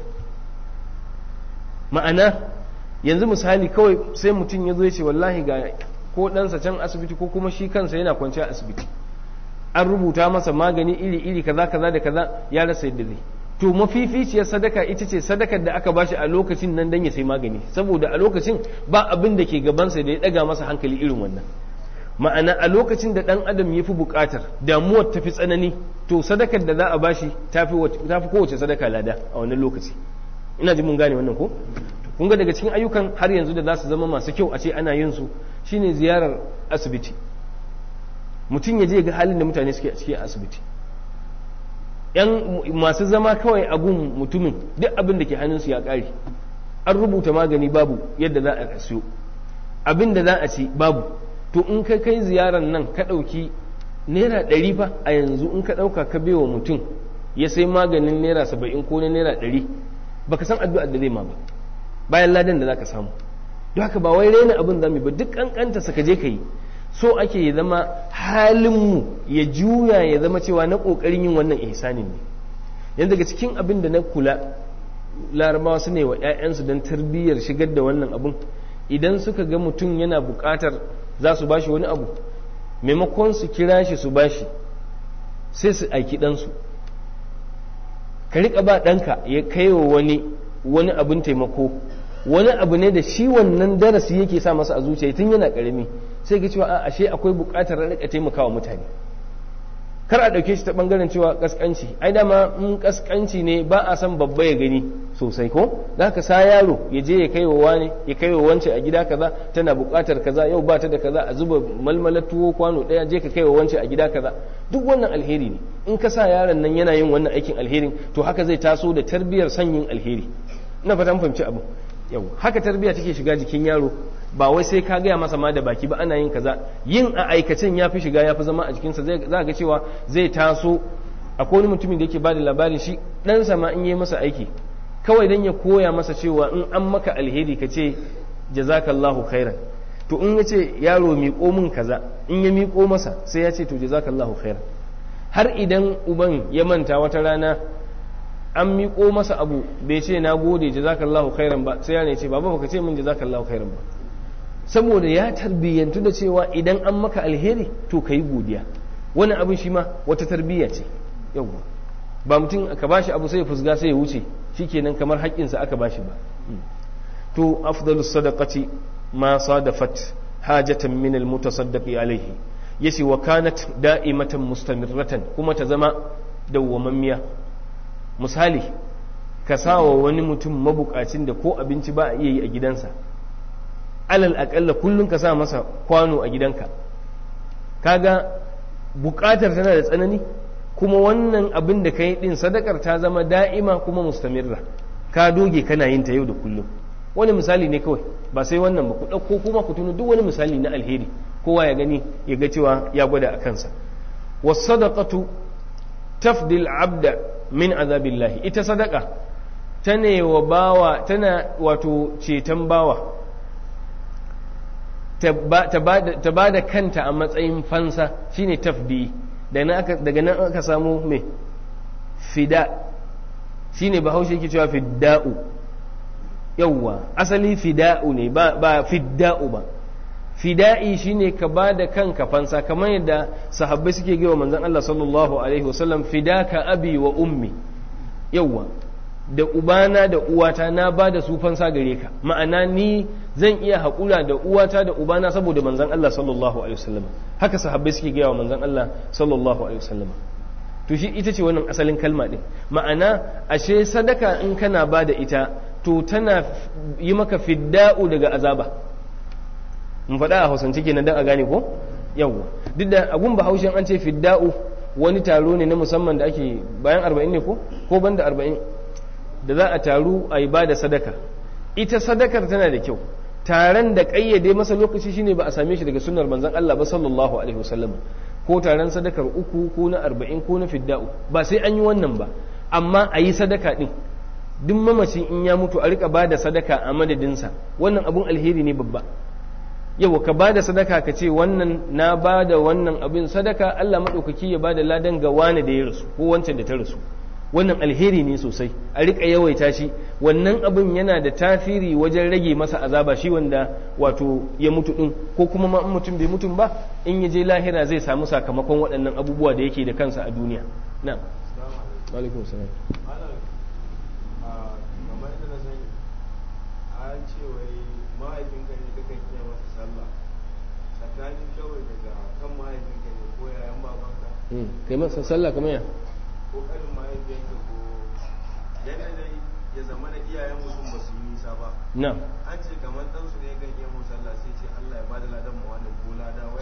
Ma'ana yanzu misali kawai sai mutum ya zo ya ce wallahi ga ko ɗansa can asibiti ko kuma shi kansa yana kwanciya a asibiti, an rubuta masa magani iri-iri kaza kaza da kaza, ya rasa yadda zai. To mafificiyar sadaka ita ce sadakar da aka bashi a lokacin nan dan ya sai magani, saboda a lokacin ba abin da ke gabansa da ya ɗaga masa hankali irin wannan. Ma'ana a lokacin da ɗan adam ya fi buƙatar, damuwar tafi tsanani, to sadakar da za a bashi ta fi kowace sadaka lada a wannan lokaci. Ina ji mun gane wannan ko? Kun ga daga cikin ayyukan har yanzu da za su zama masu kyau a ce ana yin su shine ziyarar asibiti. Mutum ya je ga halin da mutane suke a cikin asibiti. Yan masu zama kawai a gun mutumin duk abin da ke hannunsu ya ƙare. An rubuta magani babu yadda za a siyo. Abin da za a ci babu. To in ka kai ziyarar nan ka ɗauki naira 100 fa a yanzu in ka ɗauka ka bewa mutum ya sai maganin naira 70 ko na naira 100, baka san addu'ar da zai ma ba bayan ladan da zaka samu. Don haka ba wai raina abin zamu ba, duk kankanta saka je ka yi. So ake ya zama halinmu ya juya ya zama cewa na ƙoƙarin yin wannan ihsanin ne. Yanzu daga cikin abin da na kula larabawa su ne wa 'ya'yansu don tarbiyyar shigar da wannan abin, idan suka ga mutum yana buƙatar za su bashi wani abu, maimakon su kira shi su bashi sai su aiki ɗansu. Ka riƙa ba ɗanka ya kai wa wani abin taimako, wani abu ne da shi wannan darasi yake sa masa a zuciya tun yana ƙarami, sai ga cewa ashe akwai buƙatar riƙa taimakawa mutane. Kar a ɗauke shi ta ɓangaren cewa ƙasƙanci, ai dama in ƙasƙanci ne ba a san babba ya gani sosai ko, za ka sa yaro ya je ya kai wa wani, ya kai wa wance a gida kaza tana buƙatar kaza, yau ba ta da kaza, a zuba malmalar tuwo kwano ɗaya, je ka kai wa wance a gida kaza. Duk wannan alheri ne. In ka sa yaron nan yana yin wannan aikin alherin, to haka zai taso da tarbiyyar son yin alheri. Ina fata mun fahimci abu. Yau haka tarbiyya take shiga jikin yaro, ba wai sai ka gaya masa ma da baki ba ana yin kaza, yin a aikacin ya fi shiga ya fi zama a jikinsa. Za ga cewa zai taso. Akwai wani mutumin da yake ba da labarin shi ɗansa ma in yi masa aiki kawai dan ya koya masa cewa in an maka alheri ka ce jazakallahu khairan, to in ya ce yaro miƙo min kaza, in ya miƙo masa sai ya ce to jazakallahu khairan. Har idan uban ya manta wata rana an miƙo masa abu bai ce na gode jazakallahu khairan ba, sai ya ce baba baka ce min jazakallahu khairan ba, saboda ya tarbiyyantu da cewa idan an maka alheri to ka yi godiya. Wani abin shi ma wata tarbiyya ce. Yawwa ba mutum ka bashi abu sai ya fusga sai ya wuce shikenan kamar haƙƙinsa aka bashi ba. To afdalus sadaqati ma sadafat hajatan min almutasaddaqi alayhi, yace wa kanat da'imatan mustamirratan, kuma ta zama dawwamammiya. Misali ka sawa wani mutum mabukacin da ko abinci ba a iya yi a gidansa, alal aƙalla kullum ka sa masa kwano a gidanka, kaga buƙatar tana da tsanani, kuma wannan abin da ka yi ɗin sadakar ta zama da'ima kuma mustamirra, ka doge kana yin ta yau da kullum. Wani misali ne kawai, ba sai wannan ba, ku ɗauko kuma ku tuno duk wani misali na alheri kowa ya gani ya ga cewa ya gwada a kansa. Was sadaqatu tafdil abda min azabillahi, ita sadaka tana wato ceton bawa ta ba da kanta a matsayin fansa shine tafdi daga nan aka samu mai fida shine bahaushe yake cewa fidda'u yawwa asali fida'u ne ba fidda'u ba fida'i shine ka ba da kanka fansa kamar yadda sahabbai suke gaya wa manzon Allah sallallahu alaihi wasallam fidaka abi wa ummi yawwa da ubana da uwata na ba da su fansa gare ka ma'ana ni zan iya haƙura da uwata da ubana saboda manzon Allah sallallahu alaihi wasallam haka sahabbai suke gaya wa manzon Allah sallallahu alaihi wasallam to shi ita ce wannan asalin kalma din ma'ana ashe sadaka in kana ba da ita to tana yi maka fidda'u daga azaba mun faɗa a hausance kenan dan a gane ko yawwa duk da agun bahaushen an ce fidda'u wani taro ne na musamman da ake bayan 40 ne ko banda 40 da za a taru a yi ba da sadaka ita sadakar tana da kyau taron da ƙayyade masa lokaci shine ba a same shi daga sunnar manzon Allah ba sallallahu alaihi wasallam ko taron sadakar 3 ko na 40 ko na fidda'u ba sai an yi wannan ba amma a yi sadaka din duk mamacin in ya mutu a rika ba da sadaka a madadinsa wannan abun alheri ne babba yau ka ba da sadaka ka ce wannan na ba da wannan abin sadaka Allah maɗaukaki ya ba da ladan ga wani da ya rasu ko wancan da ta rasu wannan alheri ne sosai a rika yawaita shi wannan abin yana da tasiri wajen rage masa azaba shi wanda wato ya mutu din ko kuma ma in mutum bai mutum ba in ya je lahira zai samu sakamakon waɗannan abubuwa da yake da kansa a duniya na alaikum salam kai masa sallah kamar ya kokarin mahaifiyanka ko yanayi ya zama da iyayen mutum ba su yi nisa ba na an ce kamar ɗansu ne kan iya mu sallah sai ce Allah ya bada ladan mu wani ko lada wai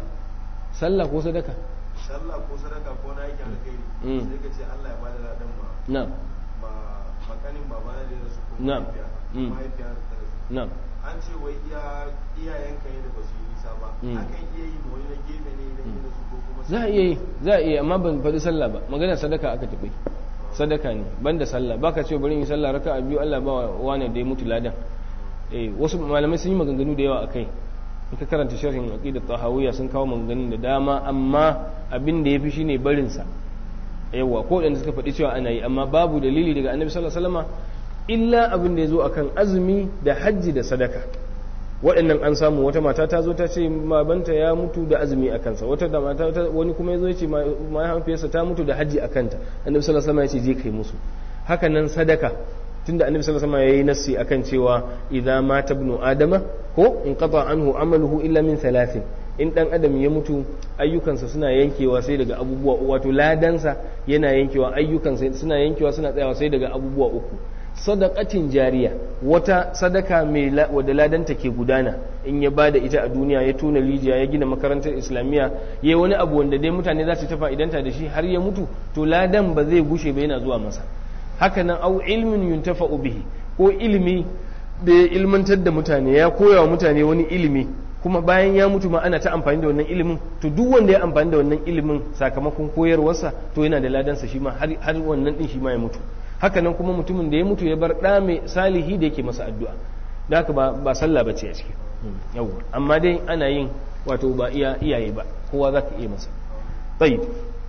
sallah ko sadaka ko sadaka ko na yake alkhairi sai ka ce Allah ya bada ladan ma na ba makanin babana da rasu ko mahaifiya da rasu na an ce wai iyayenka ne da ba su yi nisa ba akan iya yi ma wani na gefe ne idan yi da su ko kuma za a iya amma ban faɗi sallah ba magana sadaka aka tafi sadaka ne banda sallah baka ce bari yi sallah raka a biyu Allah ba wani da ya mutu ladan wasu malamai sun yi maganganu da yawa akai in ka karanta sharhin aqidat tahawiyya sun kawo maganganun da dama amma abin da yafi shine barin sa yawa ko da suka faɗi cewa ana yi amma babu dalili daga annabi sallallahu alaihi wasallama illa abin da yazo akan azumi da hajji da sadaka waɗannan an samu wata mata ta zo ta ce babanta ya mutu da azumi a kansa wata da mata wani kuma ya zo ya ce mahaifiyarsa ta mutu da hajji a kanta annabi sallallahu alaihi wasallam ya ce je kai musu haka nan sadaka tunda annabi sallallahu alaihi wasallam yayi nassi akan cewa idza mata ibnu adama ko in qata anhu amaluhu illa min thalathin in dan adam ya mutu ayyukansa suna yankewa sai daga abubuwa wato ladansa yana yankewa ayyukansa suna yankewa suna tsayawa sai daga abubuwa uku sadaqatin jariya wata sadaka mai wadda ladanta ke gudana in ya bada ita a duniya ya tona rijiya ya gina makarantar islamiyya ya wani abu wanda dai mutane za su ta fa'idanta da shi har ya mutu to ladan ba zai gushe ba yana zuwa masa haka nan au ilmin yuntafa'u bihi ko ilimi da ya ilmantar da mutane ya koya wa mutane wani ilimi kuma bayan ya mutu ma ana ta amfani da wannan ilimin to duk wanda ya amfani da wannan ilimin sakamakon koyarwarsa to yana da ladansa shi ma har wannan din shi ma ya mutu haka nan kuma mutumin da ya mutu ya bar ɗa mai salihi da yake masa addu'a da haka ba sallah ba ce a ciki yawwa amma dai ana yin wato ba iyaye ba kowa za ka iya masa tayyib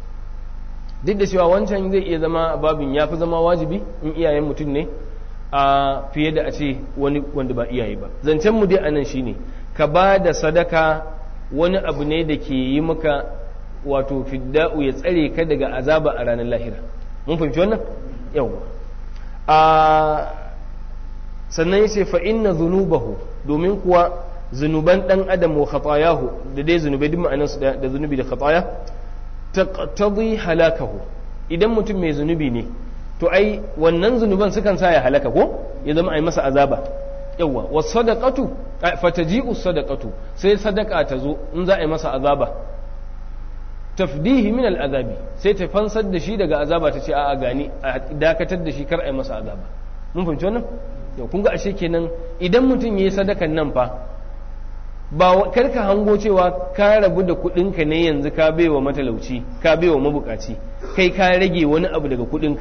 duk da cewa wancan zai iya zama babin ya fi zama wajibi in iyayen mutum ne a fiye da a ce wani wanda ba iyaye ba zancen mu dai anan shine ka ba da sadaka wani abu ne da ke yi maka wato fidda'u ya tsare ka daga azaba a ranar lahira mun fahimci wannan yawwa sannan yace fa inna dhunubahu domin kuwa zunuban dan adam wa khatayahu da dai zunubai duk ma'anarsu da zunubi da khataya taqtadi halakahu idan mutum mai zunubi ne to ai wannan zunuban sukan sa ya halaka ko ya zama ai masa azaba yawwa was sadaqatu fataji'u sadaqatu sai sadaka ta zo in za a yi masa azaba tafdihi min al'azabi sai ta fansar da shi daga azaba ta ce a'a gani a dakatar da shi kar a yi masa azaba mun fahimci wannan yau kun ga ashe kenan idan mutum yayi sadakan nan fa ba karka hango cewa ka rabu da kudinka ne yanzu ka baiwa matalauci ka baiwa mabukaci kai ka rage wani abu daga kudinka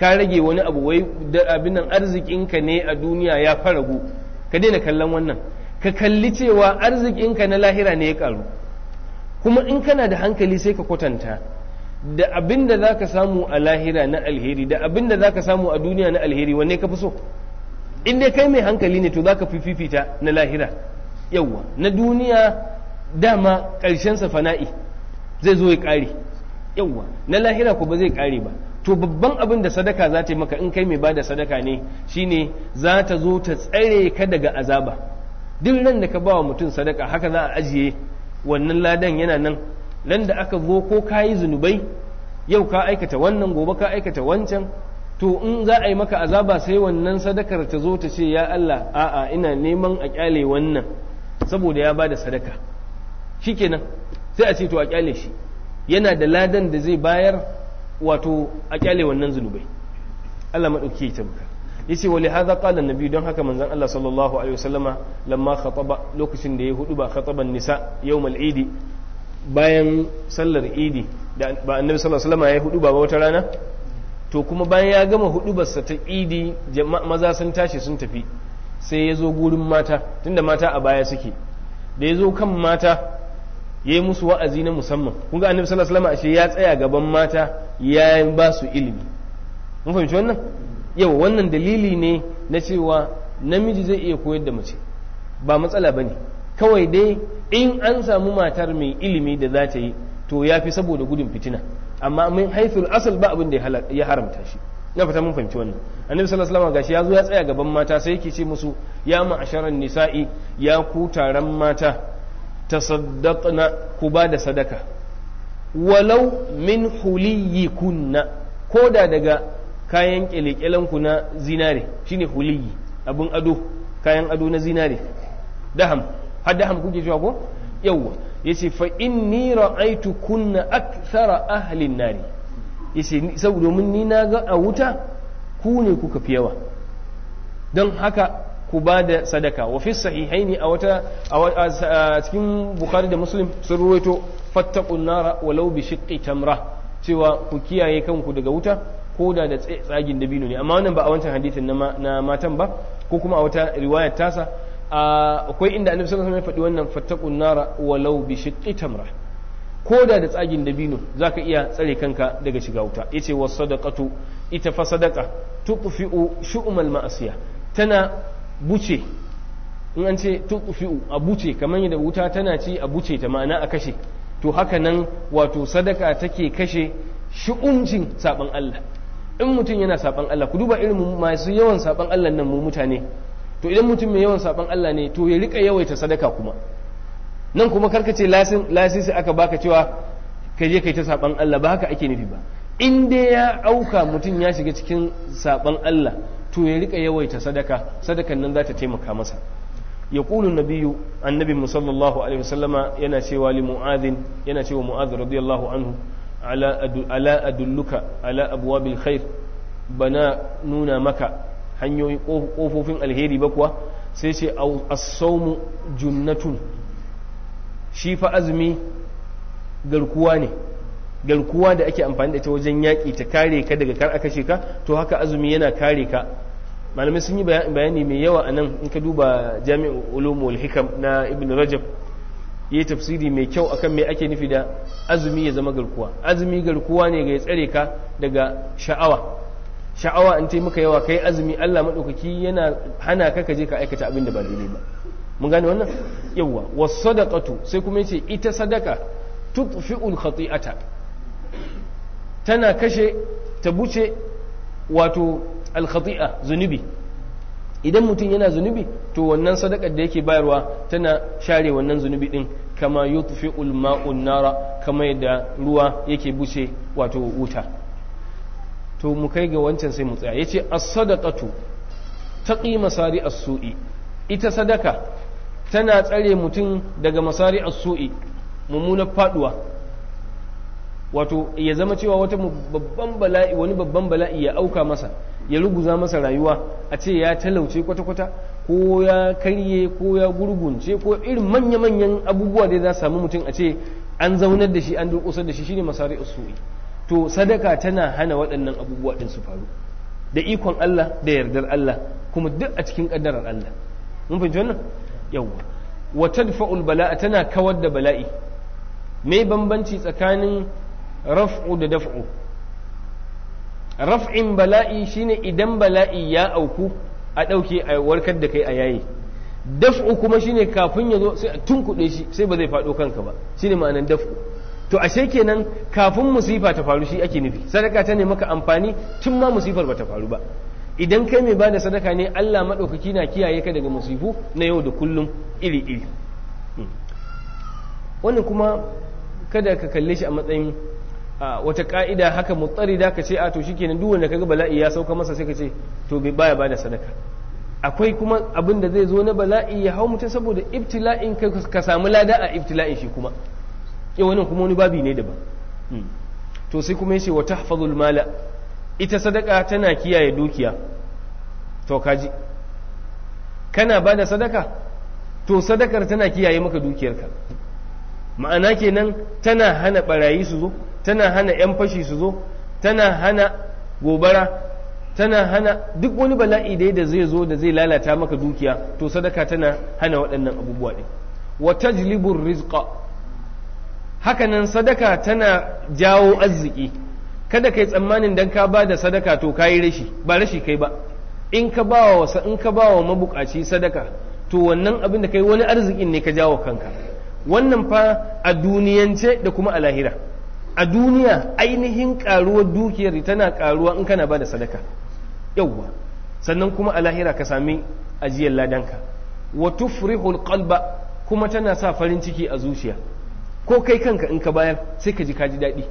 ka rage wani abu wai abin nan arzikinka ne a duniya ya faragu ka daina kallon wannan ka kalli cewa arzikinka na lahira ne ya karu kuma in kana da hankali sai ka kwatanta da abin da za ka samu a lahira na alheri da abin da za ka samu a duniya na alheri wanne ka fi so in dai kai mai hankali ne to za ka fifita na lahira yawwa na duniya dama ƙarshensa fana'i zai zo ya ƙare yawwa na lahira ko ba zai ƙare ba to babban abin da sadaka za ta yi maka in kai mai bada sadaka ne shine za ta zo ta tsare ka daga azaba duk ran da ka ba wa mutum sadaka haka za a ajiye wannan ladan yana nan ran da aka zo ko ka yi zunubai yau ka aikata wannan gobe ka aikata wancan to in za a yi maka azaba sai wannan sadakar ta zo ta ce ya Allah a'a ina neman a kyale wannan saboda ya bada sadaka shikenan sai a ce to a kyale shi yana da ladan da zai bayar wato a kyale wannan zunubai Allah madauki ya tabbata yace wa lihadha qala annabi don haka manzon Allah sallallahu alaihi wasallama lamma khataba lokacin da ya hudu ba khataban nisa yawmal idi bayan sallar idi da ba annabi sallallahu alaihi wasallama ya hudu ba wata rana to kuma bayan ya gama hudubarsa ta idi maza sun tashi sun tafi sai ya zo gurin mata tunda mata a baya suke da ya zo kan mata ya yi musu wa'azi na musamman kun ga annabi sallallahu alaihi wasallam ashe ya tsaya gaban mata ya ba su ilimi mun fahimci wannan yau wannan dalili ne na cewa namiji zai iya koyar da mace ba matsala bane kawai dai in an samu matar mai ilimi da za ta yi to ya fi saboda gudun fitina amma min haithul asal ba abin da ya haramta shi na fata mun fahimci wannan annabi sallallahu alaihi wasallam gashi ya zo ya tsaya gaban mata sai yake ce musu ya ma'asharan nisa'i ya ku taron mata tasaddaqna ku ba da sadaka walau min huliyikunna koda daga kayan kyalekyalen na zinare shine huliyi abun ado kayan ado na zinare daham har daham kuke cewa ko yawwa yace fa inni ra'aytu kunna akthara ahli an-nari yace saboda domin ni na ga a wuta ku ne kuka fi yawa don haka ku ba da sadaka wa fi sahihaini a cikin bukhari da muslim sun ruwaito fattaqun nara walau bi shiqqi tamra cewa ku kiyaye kanku daga wuta ko da tsagin dabino ne amma wannan ba a wancan hadisin na matan ba ko kuma a wata riwayar tasa akwai inda annabi sallallahu alaihi wasallam ya faɗi wannan fattaqun nara walau bi shiqqi tamra ko da tsagin dabino zaka iya tsare kanka daga shiga wuta yace was sadaqatu ita fa sadaqa tuqfi'u shu'umal ma'asiya tana buce in an ce tuqfi'u a buce kamar yadda wuta tana ci a buce ta ma'ana a kashe to haka nan wato sadaka take kashe shu'uncin saban Allah in mutum yana saban Allah ku duba irin masu yawan saban Allah nan mu mutane to idan mutum mai yawan saban Allah ne to ya rika yawaita sadaka kuma nan kuma karkace lasisi aka baka cewa ka je kai ta saban Allah ba haka ake nufi ba in dai ya auka mutum ya shiga cikin saban Allah to ya rika yawaita sadakan nan za ta taimaka masa ya ƙulu nabiyu annabi musallallahu alaihi wasallama yana cewa li mu'adhin yana cewa mu'adh radiyallahu anhu ala adulluka ala abwabil khair bana nuna maka hanyoyi kofofin alheri ba kuwa sai ce as-sawmu junnatun shi fa azumi garkuwa ne garkuwa da ake amfani da ita wajen yaƙi ta kare ka daga kar aka kashe ka to haka azumi yana kare ka malamai sun yi bayani mai yawa a nan in ka duba jami'ul ulum wal hikam na ibn rajab yayi tafsiri mai kyau akan me ake nufi da azumi ya zama garkuwa azumi garkuwa ne ga ya tsare ka daga sha'awa in tai maka yawa kai azumi Allah madaukaki yana hana ka je ka aikata abin da ba daidai ba mun gane wannan yawa was sadaqatu sai kuma yace ita sadaka tutfi'ul khati'ata tana kashe ta buce wato alkhati'a zunubi idan mutum yana zunubi to wannan sadakar da yake bayarwa tana share wannan zunubi din kama yutfi'ul ma'un nara kama yadda ruwa yake buce wato wuta to mu kai ga wancan sai mu tsaya yace as-sadaqatu taqi masari as-su'i ita sadaka tana tsare mutum daga masari as-su'i mummunar faduwa wato ya zama cewa wani babban bala'i ya auka masa ya ruguza masa rayuwa a ce ya talauce kwata-kwata ko ya karye ko ya gurgunce ko irin manya-manyan abubuwa da za samu mutum a ce an zaunar da shi an durƙusar da shi shine masari usu'i to sadaka tana hana waɗannan abubuwa ɗin su faru da ikon Allah da yardar Allah kuma duk a cikin kaddarar Allah mun fahimci wannan yawa wa tadfa'ul bala'a tana kawar da bala'i me bambanci tsakanin raf'u da daf'u raf'in bala'i shine idan bala'i ya auku a ɗauke a warkar da kai a yayi daf'u kuma shine kafin ya zo sai a tunkuɗe shi sai ba zai faɗo kanka ba shine ma'anar daf'u to ashe kenan kafin musifa ta faru shi ake nufi sadaka ta ne maka amfani tun ma musifar ba ta faru ba idan kai mai bada sadaka ne Allah maɗaukaki na kiyaye ka daga musifu na yau da kullum iri-iri wannan kuma kada ka kalle shi a matsayin wata ka'ida haka mutsari da ka ce a to shikenan duk wanda kaga bala'i ya sauka masa sai ka ce to bai baya bada sadaka akwai kuma abin da zai zo na bala'i ya hau mutum saboda ibtila'in ka samu lada a ibtila'in shi kuma wannan kuma wani babi ne daban to sai kuma yace wa tahfazul mala ita sadaka tana kiyaye dukiya to kaji kana bada sadaka to sadakar tana kiyaye maka dukiyarka ma'ana kenan tana hana barayi su zo tana hana 'yan fashi su zo tana hana gobara tana hana duk wani bala'i da zai zo da zai lalata maka dukiya to sadaka tana hana waɗannan abubuwa ɗin wa tajlibur rizqa hakanan sadaka tana jawo arziki kada kai tsammanin dan ka bada sadaka to kayi rashi ba rashi kai ba in ka bawa mabukaci sadaka to wannan abin da kai wani arzikin ne ka jawo kanka wannan fa a duniyance da kuma a lahira a duniya ainihin karuwar dukiyar tana karuwa in kana bada sadaka yawwa sannan kuma a lahira ka sami ajiyar ladanka wa tufrihul qalba kuma tana sa farin ciki a zuciya ko kai kanka in ka bayar sai ka ji daɗi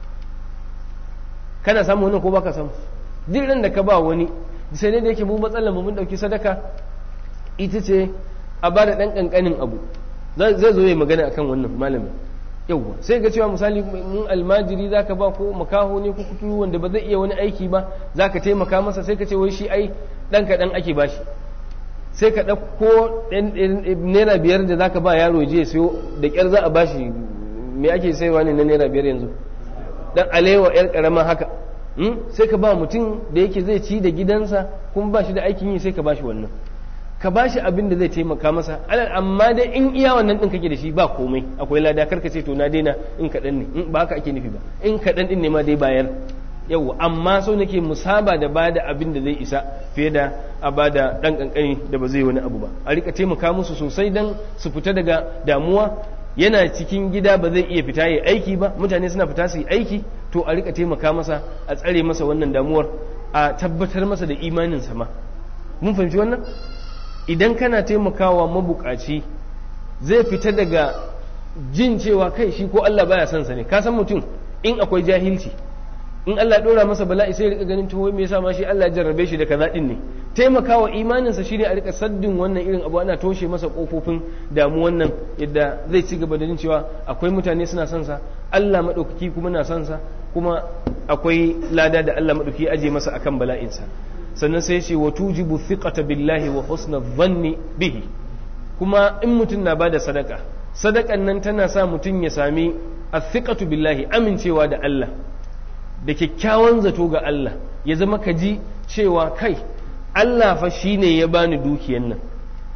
kana samu wannan ko baka samu duk ran da ka ba wani sai ne da yake mu matsalar mu mun dauki sadaka ita ce a bada dan kankanin abu zai zo yayi magana akan wannan malamin yauwa sai ga cewa misali mun almajiri zaka ba ko makaho ne ko kuturu wanda ba zai iya wani aiki ba zaka taimaka masa sai ka ce wai shi ai dan kaɗan ake bashi sai ka ɗauko naira 5 da zaka ba yaro je sayo da ƙyar za a bashi me ake saiwa ne na naira 5 yanzu dan alewa yar karama haka sai ka ba mutum da yake zai ci da gidansa kuma ba shi da aikin yi sai ka bashi wannan ka ba shi abin da zai taimaka masa amma dai in iya wannan din kake da shi ba komai akwai lada karka ce to na daina in kaɗan ne ba haka ake nufi ba in kaɗan din ne ma dai bayar yau amma so nake musaba da bada abin da zai isa fiye da a bada dan kankani da ba zai wani abu ba a rika taimaka musu sosai dan su fita daga damuwa yana cikin gida ba zai iya fita yi aiki ba mutane suna fita su yi aiki to a rika taimaka masa a tsare masa wannan damuwar a tabbatar masa da imanin sama mun fahimci wannan idan kana taimakawa mabukaci zai fita daga jin cewa kai shi ko Allah baya son sa ne ka san mutum in akwai jahilci in Allah dora masa bala'i sai rika ganin to me yasa ma shi Allah ya jarrabe shi da kaza din ne taimakawa imaninsa shine a rika saddin wannan irin abu ana toshe masa kofofin damuwan nan yadda zai ci gaba da jin cewa akwai mutane suna son sa Allah madaukaki kuma na son sa kuma akwai lada da Allah madaukaki aje masa akan bala'insa sannan sai ce wa tujibu thiqata billahi wa husna dhanni bihi kuma in mutum na bada sadaka sadakan nan tana sa mutum ya sami athiqatu billahi amincewa da Allah da kyakkyawan zato ga Allah ya zama ka ji cewa kai Allah fa shine ya bani dukiyan nan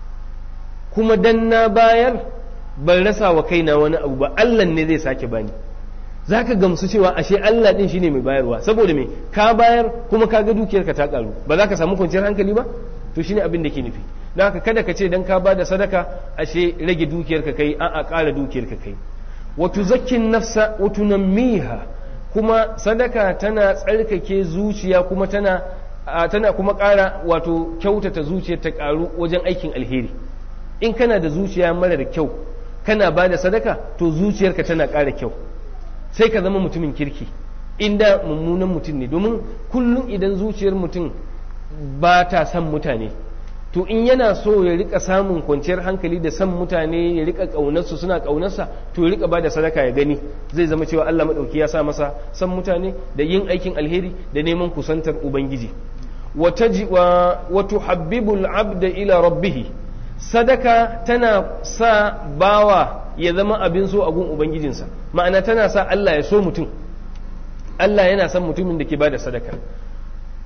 kuma dan na bayar ban rasa wa kaina wani abu ba Allah ne zai sake bani zaka gamsu cewa ashe Allah din shine mai bayarwa saboda me ka bayar kuma ka ga dukiyarka ta karu ba za ka samu kwanciyar hankali ba to shine abin da ke nufi don haka kada ka ce dan ka bada sadaka ashe rage dukiyarka kai a'a ƙara dukiyarka kai wa tuzakkin nafsa wa tunammiha kuma sadaka tana tsarkake zuciya kuma tana kuma ƙara wato kyautata zuciyar ta ƙaru wajen aikin alheri in kana da zuciya marar kyau kana ba da sadaka to zuciyarka tana ƙara kyau sai ka zama mutumin kirki inda mummunan mutum ne domin kullum idan zuciyar mutum ba ta son mutane to in yana so ya rika samun kwanciyar hankali da son mutane ya rika ƙaunarsu suna ƙaunarsa to ya rika ba da sadaka ya gani zai zama cewa Allah maɗauki ya sa masa son mutane da yin aikin alheri da neman kusantar ubangiji wa tuhabbibul abda ila rabbih sadaka tana sa bawa ya zama abin so a gun ubangijinsa ma'ana tana sa Allah ya so mutum Allah yana son mutumin da ke bada sadaka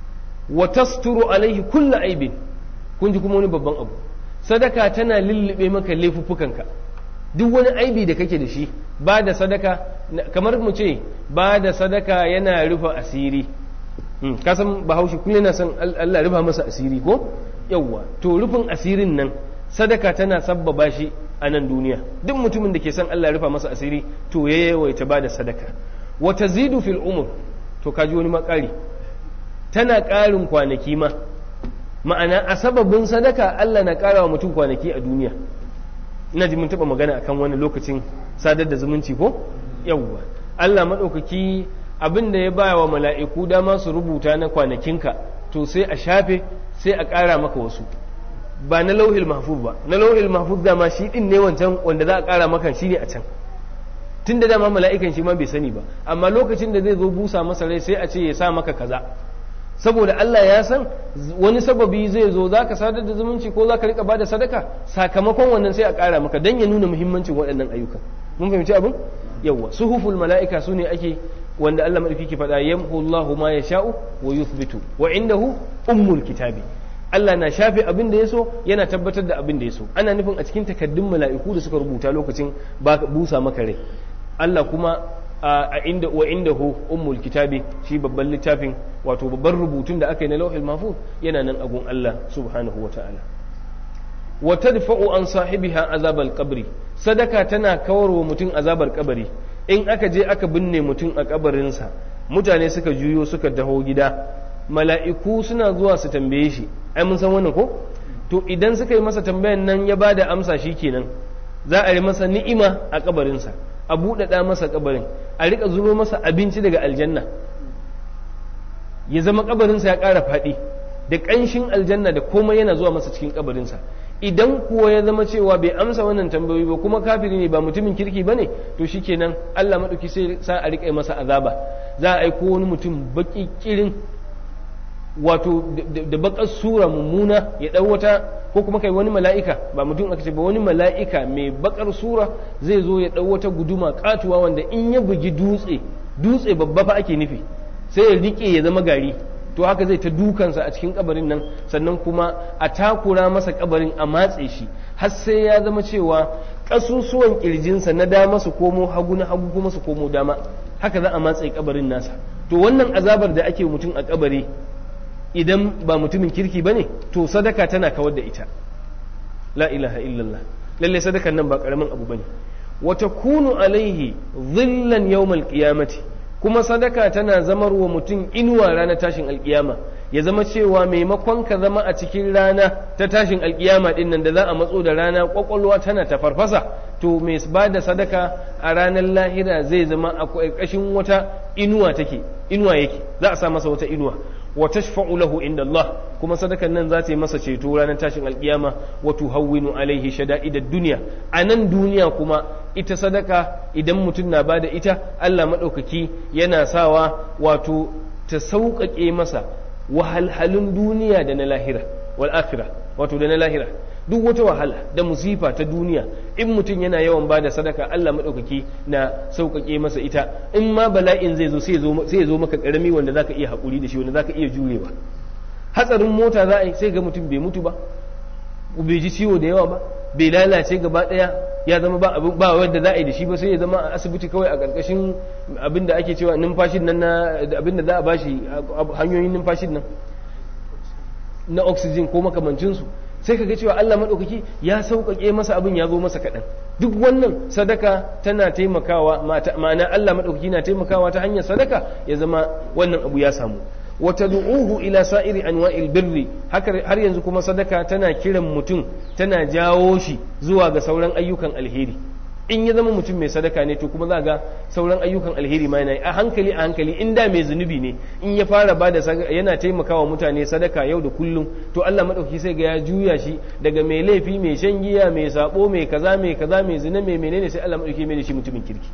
wa tasturu alaihi kullu aibin. Kun ji kuma wani babban abu, sadaka tana lullube maka laifuffukanka, duk wani aibi da kake da shi. Ba da sadaka, kamar mu ce ba da sadaka yana rufe asiri. Kasan bahaushe kullum yana son Allah rufa masa asiri ko yawwa, to rufin asirin nan sadaka tana sabbaba shi a nan duniya. Duk mutumin da ke son Allah rufa masa asiri to ya yawaita ba da sadaka. Wa tazidu fil umur, to kaji wani makari, tana ƙarin kwanaki ma, ma'ana a sababin sadaka Allah na ƙara wa mutum kwanaki a duniya. Ina ji mun taɓa magana akan wani lokacin sadar da zumunci ko yawwa, Allah maɗaukaki abin da ya ba wa mala'iku dama su rubuta na kwanakinka to sai a shafe sai a ƙara maka wasu, ba na lauhil mahfuz ba. Na lauhil mahfuz dama shi ɗin ne wancan wanda za a ƙara maka shi ne a can, tun da dama mala'ikan shi ma bai sani ba, amma lokacin da zai zo busa masa rai sai a ce ya sa maka kaza, saboda Allah ya san wani sababi zai zo za ka sadar da zumunci ko za ka riƙa ba da sadaka, sakamakon wannan sai a ƙara maka don ya nuna muhimmancin waɗannan ayyukan. Mun fahimci abin? Yawwa, suhuful mala'ika su ne ake wanda Allah madauki ke faɗa yamhu Allahu ma yasha'u wa yuthbitu wa indahu ummul kitabi. Allah na shafe abin da yaso yana tabbatar da abin da yaso. Ana nufin a cikin takaddun mala'iku da suka rubuta lokacin busa maka rai. Allah kuma a inda wa indahu ummul kitabi, shi babban littafin wato babban rubutun da aka yi na lauhil mahfuz yana nan a gun Allah subhanahu wa ta'ala. Wa tadfa'u an sahibiha azabal qabri, sadaka tana kawarwa mutum azabar kabari. In aka je aka binne mutum a kabarinsa, mutane suka juyo suka daho gida, mala'iku suna zuwa su tambaye shi, ai mun san wannan ko? To idan suka yi masa tambayan nan ya bada amsa shi kenan, za a yi masa ni'ima a kabarinsa, a buɗaɗa masa kabarin, a riƙa zubo masa abinci daga aljanna, ya zama kabarinsa ya ƙara faɗi, da ƙanshin aljanna da komai yana zuwa masa cikin kabarinsa. Idan kuwa ya zama cewa bai amsa wannan tambayoyi ba kuma kafiri ne ba mutumin kirki ba ne, to shikenan Allah maɗauki sai sa a riƙa masa azaba. Za a aiko wani mutum baƙi ƙirin, wato da baƙar sura mummuna, ya ɗau wata, ko kuma kai wani mala'ika, ba mutum aka ce ba, wani mala'ika mai baƙar sura zai zo ya ɗau wata guduma ƙatuwa wanda in ya bugi dutse babba fa ake nufi, sai ya riƙe ya zama gari. To haka zai ta dukansa a cikin kabarin nan, sannan kuma a takura masa kabarin a matse shi har sai ya zama cewa ƙasusuwan ƙirjinsa na dama su komo hagu, na hagu kuma su komo dama, haka za a matse kabarin nasa. To wannan azabar da ake mutum a kabari idan ba mutumin kirki ba ne, to sadaka tana kawar da ita. La ilaha illallah, lalle sadakan nan ba karamin abu bane. Wa takunu alaihi dhillan yawmal qiyamati, kuma sadaka tana zamar wa mutum inuwa ranar tashin alkiyama. Ya zama cewa maimakon ka zama a cikin rana ta tashin alkiyama din nan da za a matso da rana kwakwalwa tana ta farfasa, to mai ba da sadaka a ranar lahira zai zama a ƙarƙashin wata inuwa yake, za a sa masa wata inuwa. Wa tashfa'u lahu inda Allah, kuma sadakan nan za ta yi masa ceto ranar tashin alkiyama. Wa tuhawwinu alaihi shada'idad dunya, a nan duniya kuma ita sadaka idan mutum na bada ita, Allah maɗaukaki yana sawa wato ta sauƙaƙe masa wahalhalun duniya da na lahira, wal akhirah, wato da na lahira. Duk wata wahala da musifa ta duniya, in mutum yana yawan bada sadaka, Allah maɗaukaki na sauƙaƙe masa ita. In ma bala'in zai zo sai ya zo maka ƙarami wanda zaka iya haƙuri da shi, wanda zaka iya jurewa. Hatsarin mota za a yi sai ga mutum bai mutu ba, bai ji ciwo da yawa ba, bai lalace gaba ɗaya ya zama ba wanda za a yi da shi ba, sai ya zama a asibiti kawai a ƙarƙashin abin da ake cewa numfashin nan na abin da za a bashi, hanyoyin numfashin nan na oxygen ko makamancinsu. Sai ka ga cewa Allah maɗaukaki ya sauƙaƙe masa abin, ya zo masa kaɗan. Duk wannan sadaka tana taimakawa, ma'ana Allah maɗaukaki na taimakawa ta hanyar sadaka ya zama wannan abu ya samu. wa tad'uhu ila sa'iri anwa'il birri, har yanzu kuma sadaka tana kiran mutum, tana jawo shi zuwa ga sauran ayyukan alheri. In ya zama mutum mai sadaka ne, to kuma za ga sauran ayyukan alheri ma yana yi a hankali. In da mai zunubi ne, in ya fara bada yana taimakawa mutane sadaka yau da kullum, to Allah madauki sai ga ya juya shi daga mai laifi, mai shan giya, mai sabo, mai kaza, mai zina, mai menene, sai Allah madauki mai da shi mutumin kirki.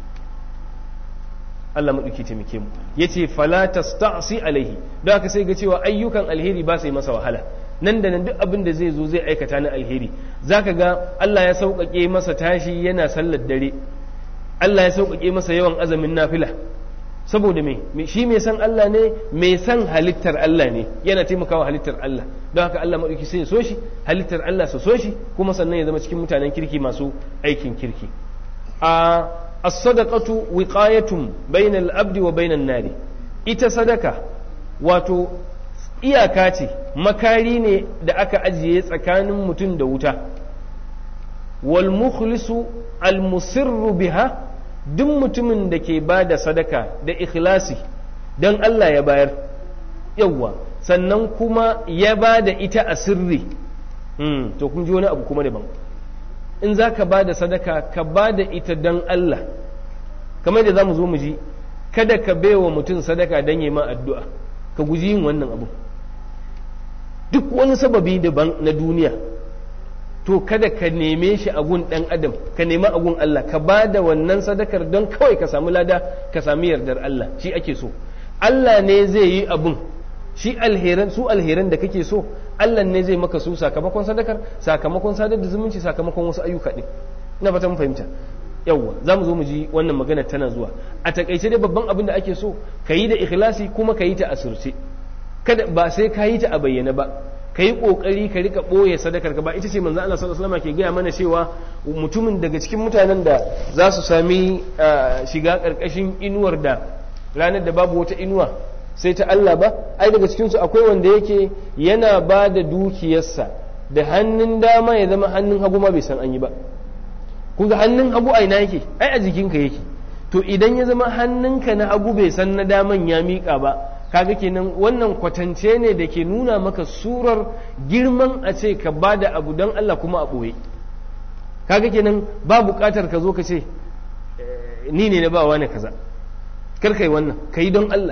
Allah maɗauki taimake mu. Yace fala tasta'si alaihi, don haka sai ga cewa ayyukan alheri ba sai masa wahala, nan da nan duk abin da zai zo zai aikata na alheri. Zaka ga Allah ya sauƙaƙe masa tashi yana sallar dare, Allah ya sauƙaƙe masa yawan azumin nafila, saboda me shi mai san Allah ne, mai san halittar Allah ne, yana taimakawa halittar Allah, don haka Allah maɗauki sai ya so shi, halittar Allah su so shi, kuma sannan ya zama cikin mutanen kirki masu aikin kirki. A as-sadaqatu wiqayatun bainal abdi wa bainan nari, ita sadaka wato iyaka ce, makari ne da aka ajiye tsakanin mutum da wuta. Wal mukhlisu al musirru biha, duk mutumin da ke ba da sadaka da ikhlasi don Allah ya bayar, yawwa, sannan kuma ya ba da ita a sirri, to kun ji wani abu kuma daban. In za ka ba da sadaka, ka ba da ita don Allah, kamar da za mu zo mu ji, kada ka baiwa mutum sadaka don yi ma addu'a, ka guji yin wannan abu. Duk wani sababi daban na duniya, to kada ka neme shi a gun ɗan adam, ka nemi a gun Allah, ka ba da wannan sadakar don kawai ka samu lada, ka sami yardar Allah, shi ake so. Allah ne zai yi abun, shi alheran da kake so, Allah ne zai maka su sakamakon sadakar, sakamakon sadar da zumunci, sakamakon wasu ayyuka ɗin. Ina fata mun fahimta. Yawwa, za mu zo mu ji wannan magana tana zuwa. A takaice dai babban abin da ake so, ka yi da ikhlasi kuma ka yi ta asirce. Kada ba sai ka yi ta a bayyana ba. Ka yi ƙoƙari ka rika ɓoye sadakar ka ba, ita ce manzo Allah sallallahu alaihi wasallam ke gaya mana cewa mutumin daga cikin mutanen da za su sami shiga ƙarƙashin inuwar da ranar da babu wata inuwa sai ta Allah ba, ai daga cikinsu akwai wanda yake yana ba da dukiyarsa da hannun dama ya zama hannun hagu ma bai san an yi ba. Kun ga hannun hagu a ina yake? Ai a jikinka yake. To idan ya zama hannunka na hagu bai san na daman ya miƙa ba, kaga kenan wannan kwatance ne da ke nuna maka surar girman a ce ka ba da abu don Allah kuma a ɓoye. Kaga kenan ba buƙatar ka zo ka ce ni ne na ba wani kaza, kar ka yi wannan, ka yi don Allah.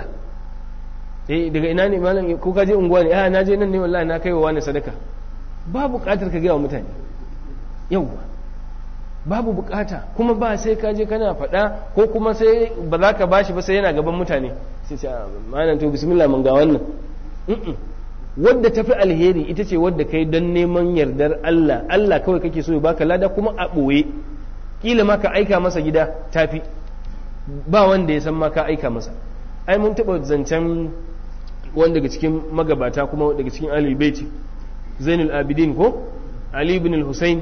Daga ina ne malam, ko ka je unguwa ne, na je nan ne wallahi na kai wa wani sadaka. Ba buƙatar ka gaya wa mutane, yawwa babu buƙata, kuma ba sai ka je kana faɗa, ko kuma sai ba za ka bashi ba sai yana gaban mutane sai ce malam to bismillah mun ga wannan. Wadda tafi alheri ita ce wadda kai don neman yardar Allah, Allah kawai kake so ya baka lada kuma a ɓoye, kila ma ka aika masa gida tafi, ba wanda ya san ma ka aika masa. Ai mun taɓa zancen wanda daga cikin magabata kuma daga cikin Ahlul Bait, Zainul Abidin ko Ali ibn al-Husayn,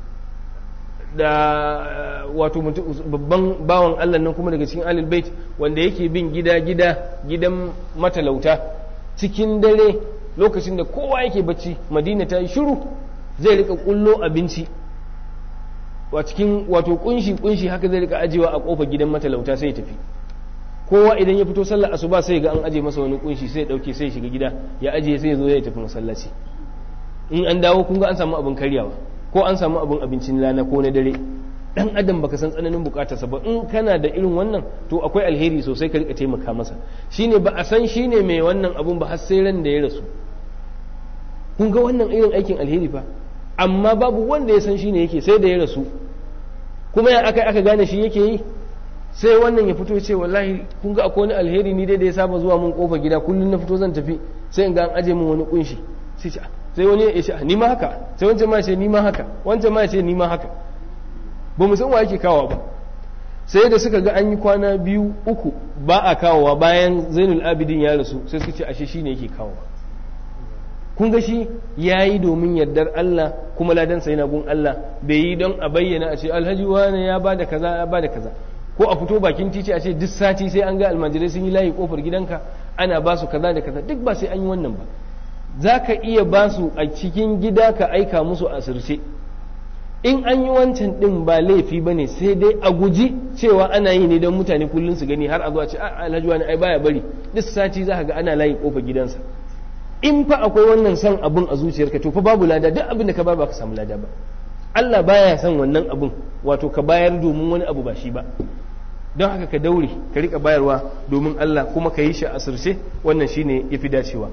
da wato babban bawan Allah nan kuma daga cikin Ahlul Bait wanda yake bin gidan matalauta cikin dare lokacin da kowa yake bacci, Madina ta yi shiru, zai rika kullo abinci wa cikin wato kunshi haka zai rika ajewa a kofar gidan matalauta sai ya tafi. Kowa idan ya fito sallar asuba sai ga an aje masa wani kunshi sai ya dauke sai ya shiga gida ya aje sai ya zo ya tafi masallaci. In an dawo kun ga an samu abin karyawa ko an samu abin abincin rana ko na dare. Dan adam baka san tsananin bukatarsa ba, in kana da irin wannan to akwai alheri sosai ka rika taimaka masa. Shine ba a san shine mai wannan abun ba har sai ran da ya rasu. Kun ga wannan irin aikin alheri fa, amma babu wanda ya san shine yake sai da ya rasu. Kuma ya aka gane shi yake yi, sai wannan ya fito ce wallahi kun ga akwai wani alheri ni dai da ya saba zuwa mun kofar gida kullun na fito zan tafi sai in ga an aje min wani kunshi sai wani ya ce ni ma haka, sai wancan ma ya ce ni ma haka, wancan ma ya ce ni ma haka. Ba mu san wa yake kawo ba, sai da suka ga an yi kwana 2-3 ba a kawowa bayan Zainul Abidin ya rasu, sai suka ce ashe shine yake kawowa. Kun ga shi yayi domin yardar Allah kuma ladansa yana gun Allah, bai yi don a bayyana a ce alhaji wani ya bada kaza ya bada kaza, ko a fito bakin titi a ce duk sati sai an ga almajirai sun yi layi kofar gidanka ana ba su kaza da kaza, duk ba sai an yi wannan ba. Za ka iya ba su a cikin gida ka aika musu a asirce. In an yi wancan ɗin ba laifi ba ne, sai dai a guji cewa ana yi ne don mutane kullum su gani har a zuwa ce alhaji wani ai baya bari duk sati za ka ga ana layi kofar gidansa. In fa akwai wannan son abun a zuciyarka to fa babu lada, duk abin da ka ba ka samu lada ba. Allah baya son wannan abun, wato ka bayar domin wani abu ba shi ba. Don haka ka daure ka rika bayarwa domin Allah kuma ka yi shi a asirce, wannan shine yafi dacewa.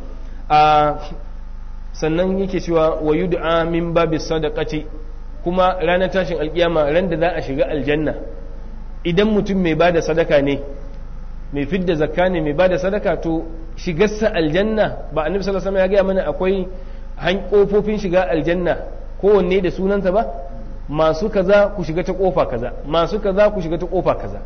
Sannan yake cewa wa yud'a min babis sadaqati, kuma ranar tashin alkiyama ran da za a shiga aljanna idan mutum mai bada sadaka ne, mai fidda zakka ne, mai bada sadaka, to shigarsa aljanna ba annabi sallallahu alaihi wasallam ya gaya mana akwai kofofin shiga aljanna kowanne da sunansa ba, masu kaza ku shiga ta kofa kaza, masu kaza ku shiga ta kofa kaza.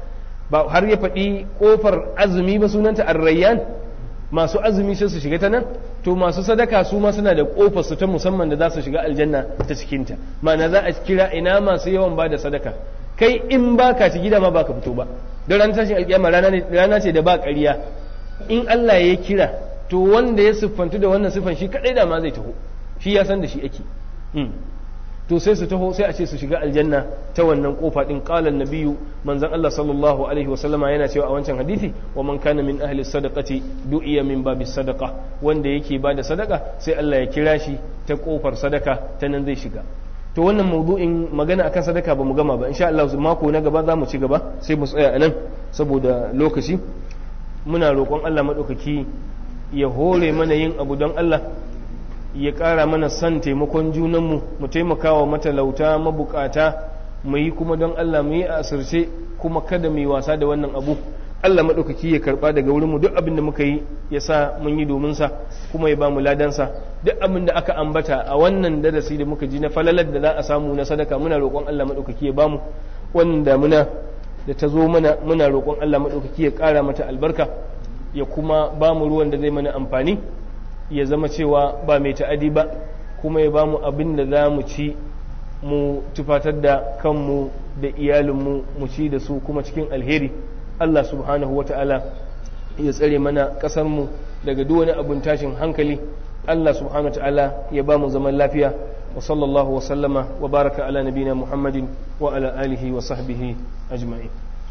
ba har ya faɗi ƙofar azumi ba sunanta ar-rayyan, masu azumi sai su shiga ta nan, to masu sadaka su ma suna da ƙofar su ta musamman da za su shiga aljanna ta cikinta. Ma'ana za a kira ina masu yawan ba da sadaka, kai in baka ci gida ma baka fito ba, don ran tashin alƙiyama rana ce da ba ƙarya. In Allah ya kira, to wanda ya siffantu da wannan siffan shi kadai da ma zai taho, shi ya san da shi ake. To sai su taho sai a ce su shiga aljanna ta wannan kofa din. Qala an-nabiyyu, manzon Allah sallallahu alaihi wa sallama yana cewa a wancan hadisi, wa man kana min ahli sadaqati du'iya min babis sadaqa, wanda yake bada sadaka sai Allah ya kira shi ta kofar sadaka, ta nan zai shiga. To wannan mawdu'in magana akan sadaka ba mu gama ba, insha Allah mako na gaba za mu ci gaba, sai mu tsaya anan saboda lokaci. Muna roƙon Allah madaukaki ya hore mana yin abu don Allah, ya ƙara mana son taimakon junanmu, mu taimaka wa matalauta mabukata, mu yi kuma don Allah, mu yi a asirce, kuma kada mu yi wasa da wannan abu. Allah maɗaukaki ya karɓa daga wurinmu duk abin da muka yi, ya sa mun yi domin sa, kuma ya ba mu ladansa. Duk abin da aka ambata a wannan darasi da muka ji na falalar da za a samu na sadaka, muna roƙon Allah maɗaukaki ya ba mu. Wannan damuna da ta zo mana, muna roƙon Allah maɗaukaki ya ƙara mata albarka, ya kuma ba mu ruwan da zai mana amfani, ya zama cewa ba mai ta'adi ba, kuma ya ba mu abin da za mu ci, mu tufatar da kanmu da iyalinmu, mu ci da su kuma cikin alheri. Allah subhanahu wa ta'ala ya tsare mana ƙasarmu daga duk wani abin tashin hankali. Allah subhanahu wa ta'ala ya ba mu zaman lafiya. Wa sallallahu wa sallama wa baraka ala nabina Muhammadin wa ala alihi wa sahbihi ajma'in.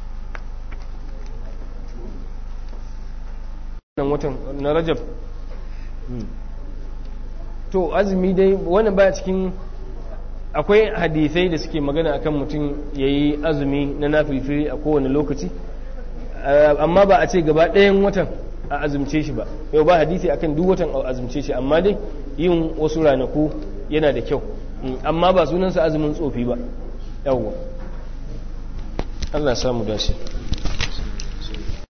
Nan watan na Rajab, to azumi dai wani ba cikin, akwai hadisai da suke magana akan mutum ya yi azumi na nafilfili a kowane lokaci, amma ba a ce gaba ɗayan watan a azumce shi ba. Yau ba hadisi akan duk watan a azumce shi, amma dai yin wasu ranaku yana da kyau, amma ba sunansa azumin tsofi ba. Yawwa, Allah samu dace.